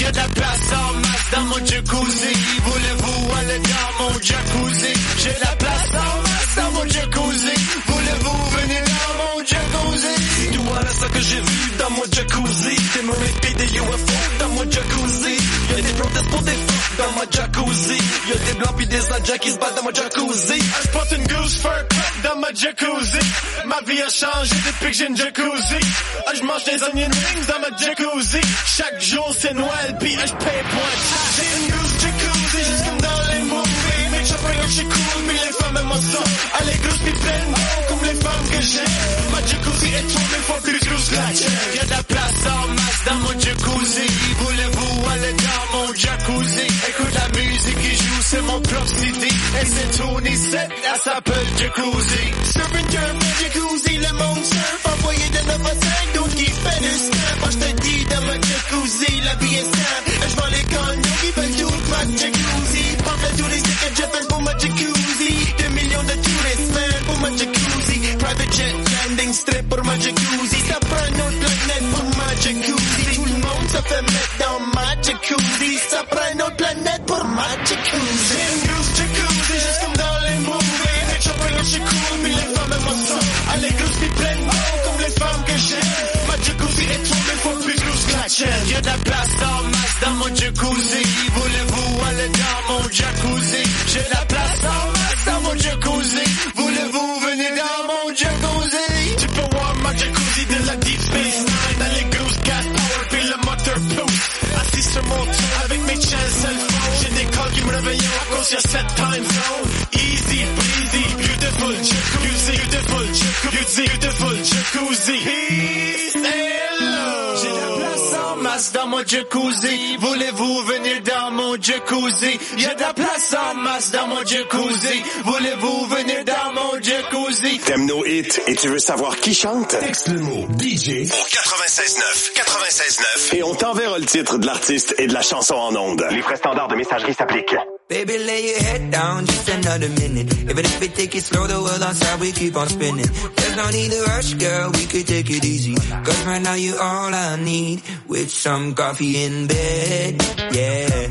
Y'a de la place en masse dans mon jacuzzi. Voulez-vous aller dans mon jacuzzi? J'ai de la place en masse dans mon jacuzzi. Voulez-vous venir dans mon jacuzzi? Tout voilà ça que j'ai vu dans mon jacuzzi. Des mermaids pis des U F O dans mon jacuzzi. Y'a des protestes pour des fuck dans mon jacuzzi. Y'a des blancs pis des asiats qui se battent dans mon jacuzzi. J'porte une goose fur cup dans ma jacuzzi. Ma vie a changé depuis que j'ai une jacuzzi. J'mange des onion rings dans ma jacuzzi. Chaque jour c'est Noël pis j'paye point. J'ai une goose jacuzzi juste comme dans les movies. Make sure que je suis cool pis les femmes aiment ça. Elle est grosse pis pleine comme les femmes que j'aime. Ma jacuzzi est trois mille fois plus grosse que la tienne. Y'a de la place en masse dans mon jacuzzi. Voulez-vous aller dans mon jacuzzi? Écoute la musique qui joue, c'est mon propre C D. Et c'est Tony sept, elle s'appelle Jacuzzi. Surfing girl, jacuzzi, le monde surf. Envoyé de neuf à cinq, d'autres qui fait du stuff. Moi j'te dis dans ma jacuzzi, la vie est simple. J'vends les cognos qui veulent toute ma jacuzzi. Pense à tous les tickets Japan pour ma jacuzzi. Deux millions de touristes, man, pour ma jacuzzi. Private jet landing strip pour ma jacuzzi. Ça prend une autre planète pour ma jacuzzi. Tout le monde se fait mettre dans ma jacuzzi. Ça prend une autre planète pour ma jacuzzi. J'ai une grosse jacuzzi, juste comme dans les movies. Make sure que je suis cool, pis les femmes aiment ça. Elle est grosse pis pleine d'eau, comme les femmes que j'aime. Ma jacuzzi est trop mille fois plus grosse que la tienne. Y'a de la place en masse dans mon jacuzzi. Voulez-vous aller dans mon jacuzzi? J'ai de la place en masse dans mon jacuzzi. Voulez-vous venir dans mon jacuzzi? Tu peux voir ma jacuzzi de la Deep Space Nine. Dans les grosses gas power pis le moteur pousse. Assis sur mon tour avec mes chaînes cell phone. J'ai des calls qui me réveillent à cause y'a cette time zone. Easy breezy, beautiful jacuzzi, beautiful jacuzzi, beautiful jacuzzi. Peace and love. J'ai de la place en masse dans mon jacuzzi. Voulez-vous venir dans mon jacuzzi? Y'a de la place en masse dans mon jacuzzi. Voulez-vous venir dans mon jacuzzi?
T'aimes nos hits et tu veux savoir qui chante?
Texte le mot D J
au quatre-vingt-seize neuf, quatre-vingt-seize neuf et on t'enverra le titre de l'artiste et de la chanson en ondes. Les frais standards de messagerie s'appliquent.
Baby, lay your head down just another minute. Even if we take it slow, the world outside, we keep on spinning. There's no need to rush, girl, we could take it easy. Cause right now you're all I need. With some coffee in bed, yeah.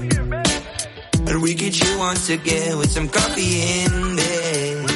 And we could chill once again with some coffee in bed.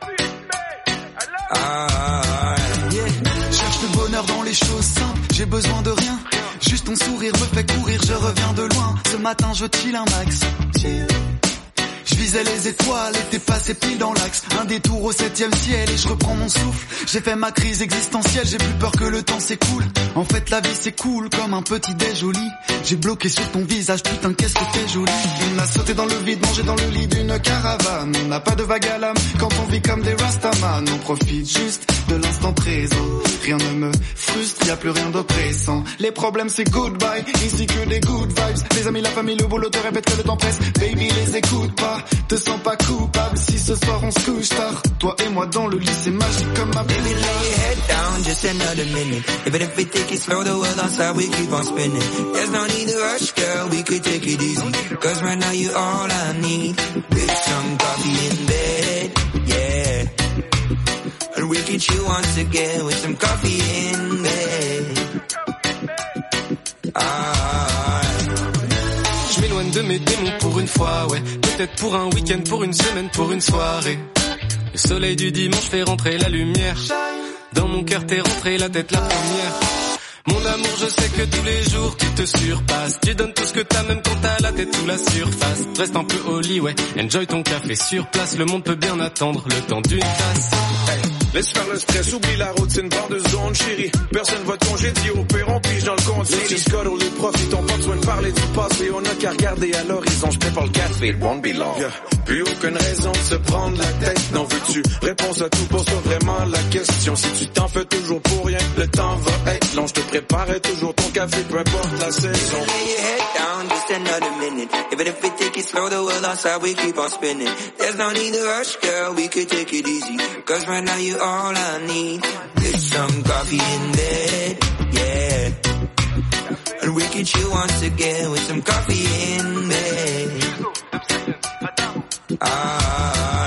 Ah,
yeah. Cherche le bonheur dans les choses simples, j'ai besoin de rien. Juste ton sourire me fait courir, je reviens de loin. Ce matin je chill un max. Chill. Je visais les étoiles et t'es passé pile dans l'axe. Un détour au septième ciel et je reprends mon souffle. J'ai fait ma crise existentielle, j'ai plus peur que le temps s'écoule. En fait la vie c'est cool comme un petit déj joli. J'ai bloqué sur ton visage, putain qu'est-ce que t'es jolie. On a sauté dans le vide, mangé dans le lit d'une caravane. On n'a pas de vague à l'âme quand on vit comme des rastaman. On profite juste de l'instant présent. Rien ne me frustre, y a plus rien d'oppressant. Les problèmes c'est goodbye, ici que des good vibes. Les amis, la famille, le boulot te répète que le temps presse. Baby les écoute pas, te sens pas coupable si ce soir on se couche tard. Toi et moi dans le lit c'est magique comme ma
baby, lay your head down just another minute. Even if we take it slow, the world outside, we keep on spinning. There's no need to rush, girl, we could take it easy. Cause right now you're all I need. With some coffee in bed, yeah. And we could chill once again with some coffee in bed. Ah.
Je m'éloigne de mes démons pour une fois, ouais. Peut-être pour un week-end, pour une semaine, pour une soirée. Le soleil du dimanche fait rentrer la lumière. Dans mon cœur t'es rentré la tête la première. Mon amour, je sais que tous les jours tu te surpasses. Tu donnes tout ce que t'as même quand t'as la tête sous la surface. Reste un peu au lit, ouais. Enjoy ton café sur place. Le monde peut bien attendre le temps d'une tasse. Hey.
Laisse faire le stress, oublie la routine, barre de zone, chérie. Personne va te congédier, au pire on pige dans le compte. Les scores, les profits, on pas besoin de parler du passé. On a qu'à regarder à l'horizon, je prépare le café, it won't be long. Yeah. Plus aucune raison de se prendre la tête. Non, veux-tu réponse à tout, pose-toi vraiment la question. Si tu t'en fais toujours pour rien, le temps va être long. Je te préparerai toujours ton café, peu importe la saison.
Lay your head down just another minute. Even if we take it slow, the world outside, we keep on spinning. There's no need to rush, girl, we could take it easy. Cause right now you all I need. With some coffee in bed, yeah. And we can chill once again with some coffee in bed. Ah.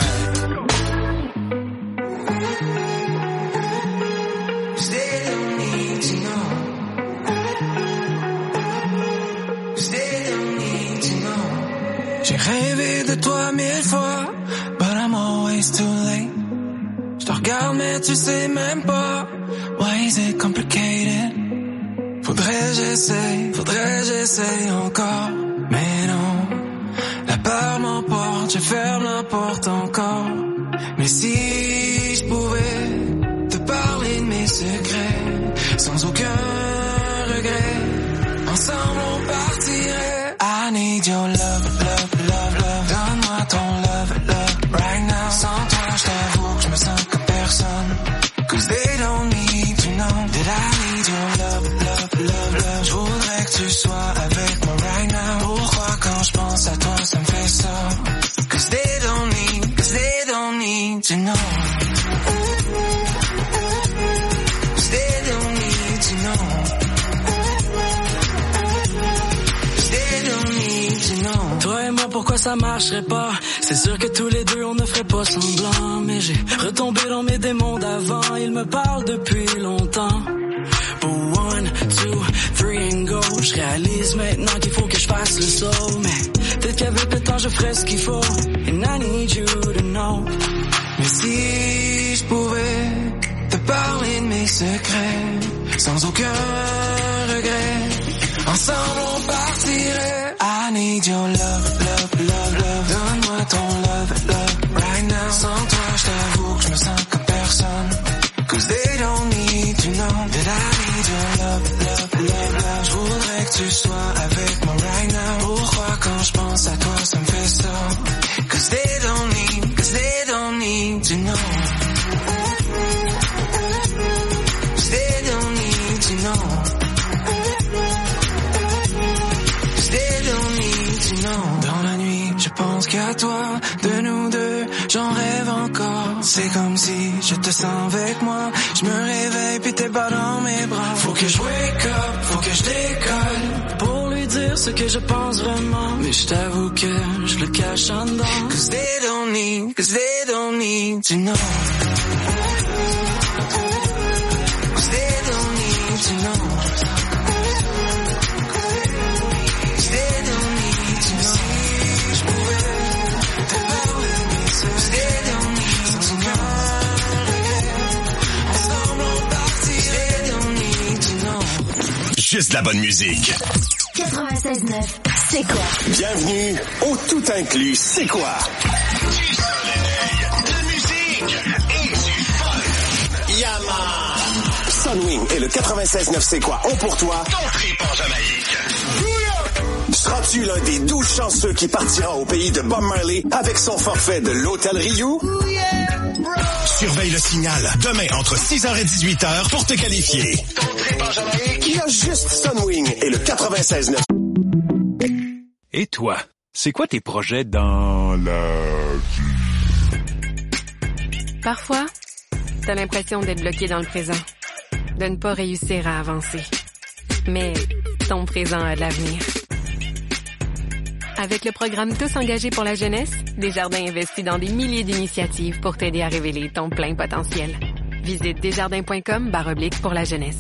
Still need to know. Still
fois, but I'm always too late. Je te regarde mais tu sais même pas. Why is it complicated? Faudrait j'essaye, faudrait j'essaye encore. Mais non, la peur m'emporte, je ferme la porte encore. Mais si je pouvais te parler de mes secrets, sans aucun regret, ensemble on partirait. I need your love, love, love, love. Donne-moi ton love, love, right now. Sans toi, je t'avoue que je me sens comme personne. Cause they don't need to know that I need your love, love, love, love. Je voudrais que tu sois avec moi right now. Pourquoi quand je pense à toi, ça me fait ça? Cause they don't need, cause they don't need to know. Cause they don't need to know. Toi et moi, pourquoi ça marcherait pas? C'est sûr que tous les deux on ne ferait pas semblant. Mais j'ai retombé dans mes démons d'avant. Ils me parlent depuis longtemps. But one, two, three and go. Je réalise maintenant qu'il faut que je fasse le saut. Mais peut-être qu'avec le temps je ferai ce qu'il faut. And I need you to know. Mais si je pouvais te parler de mes secrets, sans aucun regret, ensemble on partirait. I need your love, love, love, love. Donne-moi ton love, love, right now. Sans toi, je t'avoue que je me sens comme personne. Cause they don't need to know that I need your love, love, love, love. Je voudrais que tu sois avec moi right now. Pourquoi quand je pense à toi, ça me fait ça? Cause they don't need, cause they don't need to know. Cause they don't need to know. Dans la nuit, je pense qu'à toi, de nous deux, j'en rêve encore. C'est comme si je te sens avec moi. Je me réveille puis t'es pas dans mes bras. Faut que je wake up, faut que je décolle pour lui dire ce que je pense vraiment. Mais je t'avoue que je le cache en dedans. Cause they don't need, cause they don't need to know. Cause they don't need to know.
Juste de la bonne musique.
quatre-vingt-seize neuf, c'est quoi?
Bienvenue au tout inclus, c'est quoi? Du soleil, de musique et du fun. Yaman! Sunwing et le quatre-vingt-seize neuf c'est quoi ont pour toi ton trip en Jamaïque. Seras-tu l'un des douze chanceux qui partira au pays de Bob Marley avec son forfait de l'Hôtel Ryu? Surveille le signal demain entre six heures et dix-huit heures pour te qualifier. Ton trip en Jamaïque, il y a juste Sunwing et le quatre-vingt-seize neuf.
Et toi, c'est quoi tes projets dans la vie?
Parfois, t'as l'impression d'être bloqué dans le présent, de ne pas réussir à avancer. Mais ton présent a de l'avenir. Avec le programme Tous engagés pour la jeunesse, Desjardins investit dans des milliers d'initiatives pour t'aider à révéler ton plein potentiel. Visite desjardins.com barre oblique pour la jeunesse.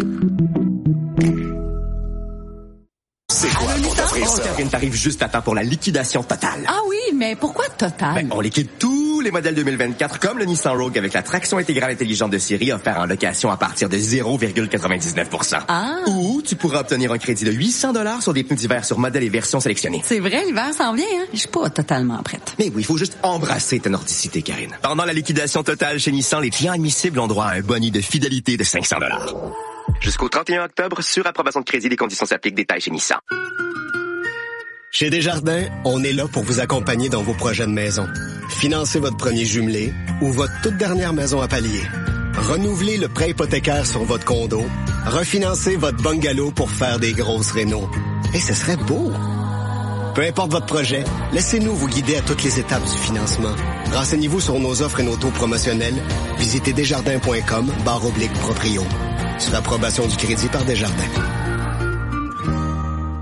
C'est quoi pour t'offrir ça? Catherine, t'arrives juste à temps pour la liquidation totale.
Ah oui, mais pourquoi totale?
Ben, on liquide tous les modèles deux mille vingt-quatre comme le Nissan Rogue avec la traction intégrale intelligente de série offert en location à partir de zéro virgule quatre-vingt-dix-neuf pour cent.
Ah.
Ou tu pourras obtenir un crédit de huit cents dollars sur des pneus d'hiver sur modèles et versions sélectionnées.
C'est vrai, l'hiver s'en vient, hein? Je suis pas totalement prête.
Mais oui, il faut juste embrasser ta nordicité, Karine. Pendant la liquidation totale chez Nissan, les clients admissibles ont droit à un boni de fidélité de cinq cents dollars. Jusqu'au trente et un octobre, sur approbation de crédit, les conditions s'appliquent. Détails chez Nissan.
Chez Desjardins, on est là pour vous accompagner dans vos projets de maison. Financez votre premier jumelé ou votre toute dernière maison à palier. Renouvelez le prêt hypothécaire sur votre condo. Refinancez votre bungalow pour faire des grosses rénaux. Et ce serait beau! Peu importe votre projet, laissez-nous vous guider à toutes les étapes du financement. Renseignez-vous sur nos offres et nos taux promotionnels. Visitez desjardins.com barre oblique proprio. Sur approbation du crédit par Desjardins.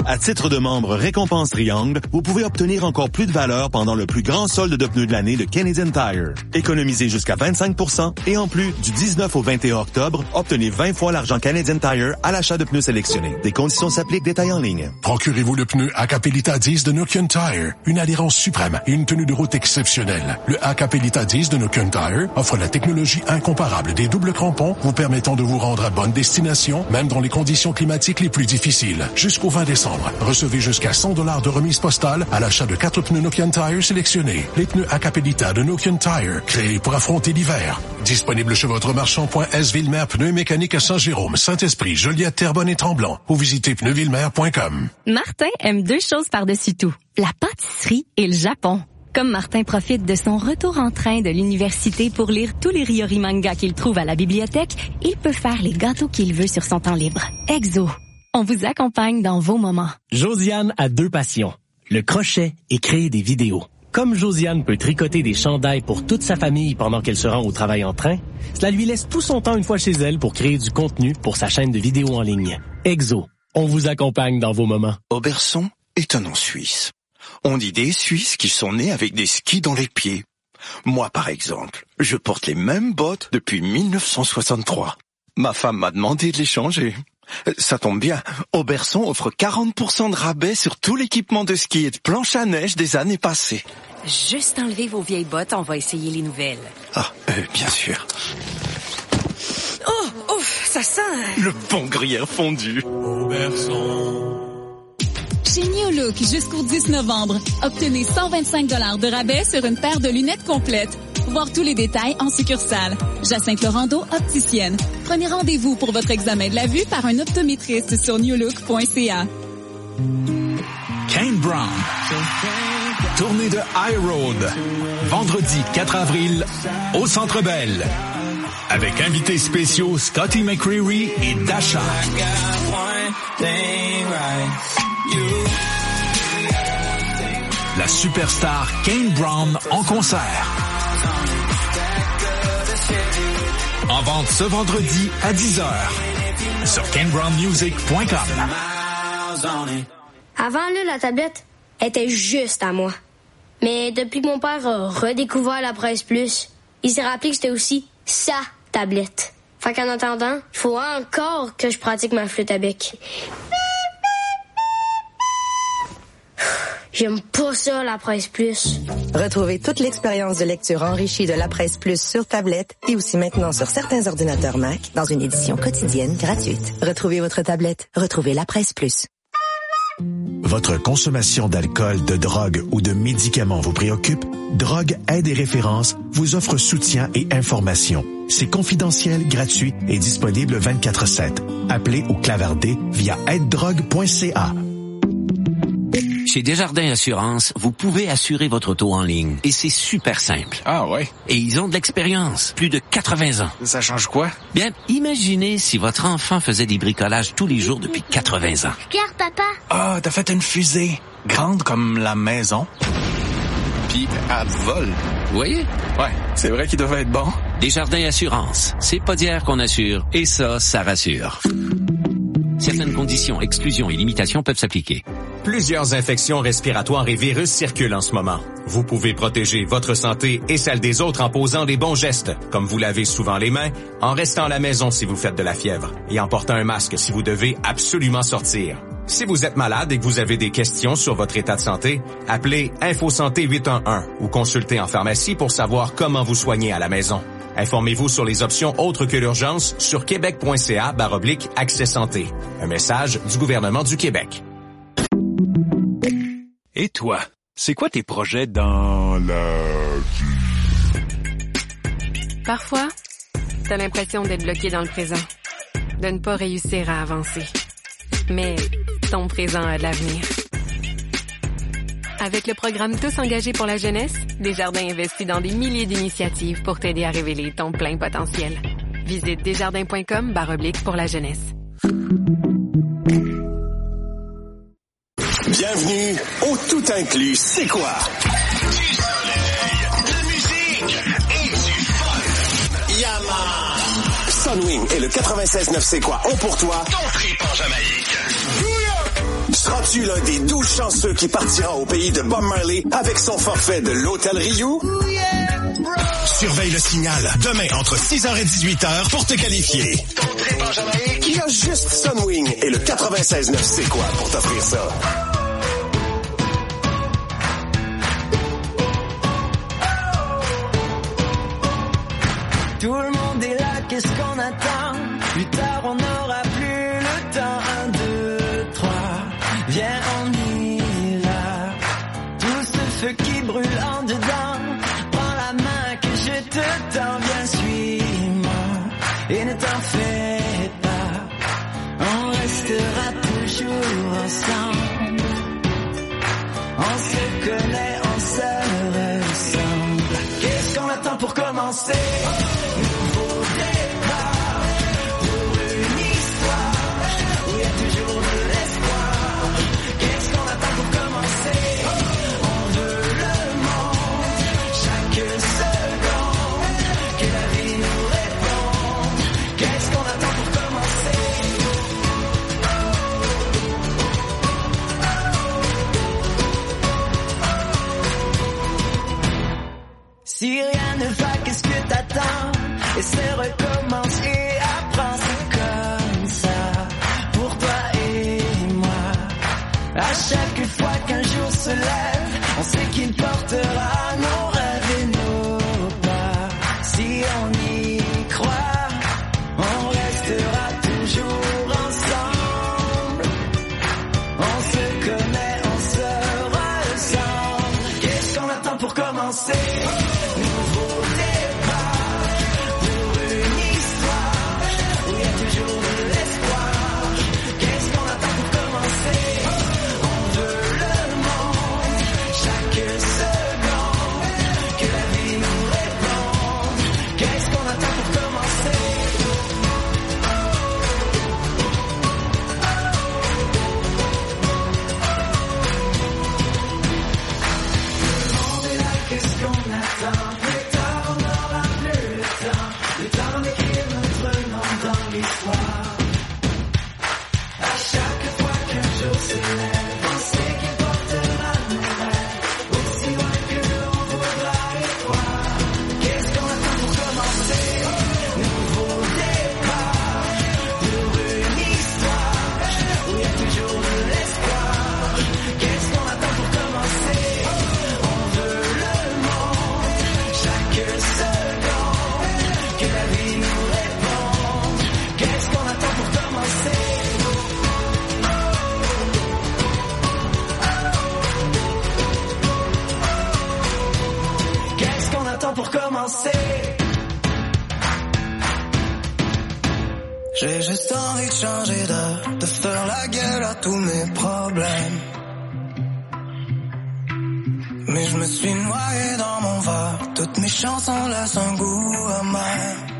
À titre de membre Récompense Triangle, vous pouvez obtenir encore plus de valeur pendant le plus grand solde de pneus de l'année de Canadian Tire. Économisez jusqu'à vingt-cinq pour cent et en plus, du dix-neuf au vingt et un octobre, obtenez vingt fois l'argent Canadian Tire à l'achat de pneus sélectionnés. Des conditions s'appliquent, détails en ligne.
Procurez-vous le pneu Acapelita dix de Nokian Tire. Une adhérence suprême et une tenue de route exceptionnelle. Le Acapelita dix de Nokian Tire offre la technologie incomparable des doubles crampons vous permettant de vous rendre à bonne destination, même dans les conditions climatiques les plus difficiles. Jusqu'au vingt décembre. Recevez jusqu'à cent dollars de remise postale à l'achat de quatre pneus Nokian Tire sélectionnés. Les pneus Acapelita de Nokian Tire, créés pour affronter l'hiver. Disponible chez votre marchand point S Villemer Pneus Mécaniques à Saint-Jérôme, Saint-Esprit, Joliette, Terrebonne et Tremblant. Ou visitez pneus villemer point com.
Martin aime deux choses par-dessus tout, la pâtisserie et le Japon. Comme Martin profite de son retour en train de l'université pour lire tous les Ryori mangas qu'il trouve à la bibliothèque, il peut faire les gâteaux qu'il veut sur son temps libre. Exo. On vous accompagne dans vos moments.
Josiane a deux passions, le crochet et créer des vidéos. Comme Josiane peut tricoter des chandails pour toute sa famille pendant qu'elle se rend au travail en train, cela lui laisse tout son temps une fois chez elle pour créer du contenu pour sa chaîne de vidéos en ligne. Exo, on vous accompagne dans vos moments.
Oberson est un nom suisse. On dit des Suisses qui sont nés avec des skis dans les pieds. Moi, par exemple, je porte les mêmes bottes depuis mille neuf cent soixante-trois. Ma femme m'a demandé de les changer. Ça tombe bien, Oberson offre quarante pour cent de rabais sur tout l'équipement de ski et de planche à neige des années passées.
Juste enlever vos vieilles bottes, on va essayer les nouvelles.
Ah, euh, bien sûr.
Oh, ouf, ça sent...
Le bon gruyère fondu.
Oberson.
Chez New Look, jusqu'au dix novembre, obtenez cent vingt-cinq dollars de rabais sur une paire de lunettes complètes. Voir tous les détails en succursale. Jacinthe Laurando, opticienne. Prenez rendez-vous pour votre examen de la vue par un optométriste sur new look point c a.
Kane Brown. Tournée de High Road. Vendredi quatre avril au Centre Bell. Avec invités spéciaux Scotty McCreery et Dasha. La superstar Kane Brown en concert. En vente ce vendredi à dix heures sur kane brown music point com.
Avant, là, la tablette était juste à moi. Mais depuis que mon père a redécouvert la Presse Plus, il s'est rappelé que c'était aussi sa tablette. Fait qu'en attendant, il faut encore que je pratique ma flûte à bec. J'aime pas ça, la Presse Plus.
Retrouvez toute l'expérience de lecture enrichie de la Presse Plus sur tablette et aussi maintenant sur certains ordinateurs Mac dans une édition quotidienne gratuite. Retrouvez votre tablette. Retrouvez la Presse Plus.
Votre consommation d'alcool, de drogue ou de médicaments vous préoccupe? Drogue Aide et Référence vous offre soutien et information. C'est confidentiel, gratuit et disponible vingt-quatre sept. Appelez ou clavardez via aide drogue point c a.
Chez Desjardins Assurance, vous pouvez assurer votre auto en ligne. Et c'est super simple.
Ah ouais?
Et ils ont de l'expérience. Plus de quatre-vingts ans.
Ça change quoi?
Bien, imaginez si votre enfant faisait des bricolages tous les jours depuis quatre-vingts ans.
Regarde, papa.
Ah, t'as fait une fusée. Grande comme la maison. Puis, elle vole.
Vous voyez?
Ouais, c'est vrai qu'il devait être bon.
Desjardins Assurance. C'est pas d'hier qu'on assure. Et ça, ça rassure. Certaines conditions, exclusions et limitations peuvent s'appliquer.
Plusieurs infections respiratoires et virus circulent en ce moment. Vous pouvez protéger votre santé et celle des autres en posant des bons gestes, comme vous lavez souvent les mains, en restant à la maison si vous faites de la fièvre et en portant un masque si vous devez absolument sortir. Si vous êtes malade et que vous avez des questions sur votre état de santé, appelez InfoSanté huit un un ou consultez en pharmacie pour savoir comment vous soigner à la maison. Informez-vous sur les options autres que l'urgence sur québec point c a barre oblique accès santé. Un message du gouvernement du Québec.
Et toi, c'est quoi tes projets dans la vie?
Parfois, t'as l'impression d'être bloqué dans le présent, de ne pas réussir à avancer. Mais ton présent a de l'avenir. Avec le programme Tous engagés pour la jeunesse, Desjardins investit dans des milliers d'initiatives pour t'aider à révéler ton plein potentiel. Visite desjardins point com barre oblique pour la jeunesse.
Bienvenue au Tout inclus. C'est quoi? Du soleil, de musique et du fun. Yama. Sunwing et le quatre-vingt-seize neuf C'est quoi ont pour toi ton trip en Jamaïque. Seras-tu l'un des douze chanceux qui partira au pays de Bob Marley avec son forfait de l'Hôtel Rio? Surveille le signal demain entre six heures et dix-huit heures pour te qualifier. Ton trip en Jamaïque, il y a juste Sunwing et le quatre-vingt-seize neuf C'est quoi pour t'offrir ça?
Tout le monde est là, qu'est-ce qu'on attend? Plus tard on n'aura plus le temps. Un, deux, trois, viens on ira. Tout ce feu qui brûle en dedans, prends la main que je te tends. Viens, suis-moi et ne t'en fais pas. On restera toujours ensemble. On se connaît, on se ressemble. Qu'est-ce qu'on attend pour commencer? Nouveau départ pour une histoire où il y a toujours de l'espoir. Qu'est-ce qu'on attend pour commencer? On veut le monde, chaque seconde, que la vie nous réponde. Qu'est-ce qu'on attend pour commencer? Si rien ne va, qu'est-ce que t'attends? Et c'est recommence et apprends, c'est comme ça, pour toi et moi. À chaque fois qu'un jour se lève, on sait qu'il portera nos rêves et nos pas. Si on y croit, on restera toujours ensemble. On se connaît, on se ressemble. Qu'est-ce qu'on attend pour commencer? Nouveau départ pour une histoire où il y a toujours de l'espoir. Qu'est-ce qu'on attend pour commencer? On veut le monde, chaque seconde, que la vie nous réponde. Qu'est-ce qu'on attend pour commencer? Le monde est là, qu'est-ce qu'on attend? Plus tard on n'aura plus le temps, le temps d'écrire notre nom dans l'histoire. À chaque fois qu'un jour se lève, on sait qu'il portera nos rêves, aussi loin que l'on voudra les croire. Qu'est-ce qu'on attend pour commencer? Nouveau départ pour une histoire où il y a toujours de l'espoir. Qu'est-ce qu'on attend pour commencer? On veut le monde, chaque seconde, que la vie nous réponde. Qu'est-ce qu'on attend pour commencer? Qu'est-ce qu'on attend pour commencer?
J'ai juste envie de changer d'air, de faire la gueule à tous mes problèmes. Mais je me suis noyé dans mon verre, toutes mes chansons laissent un goût amer.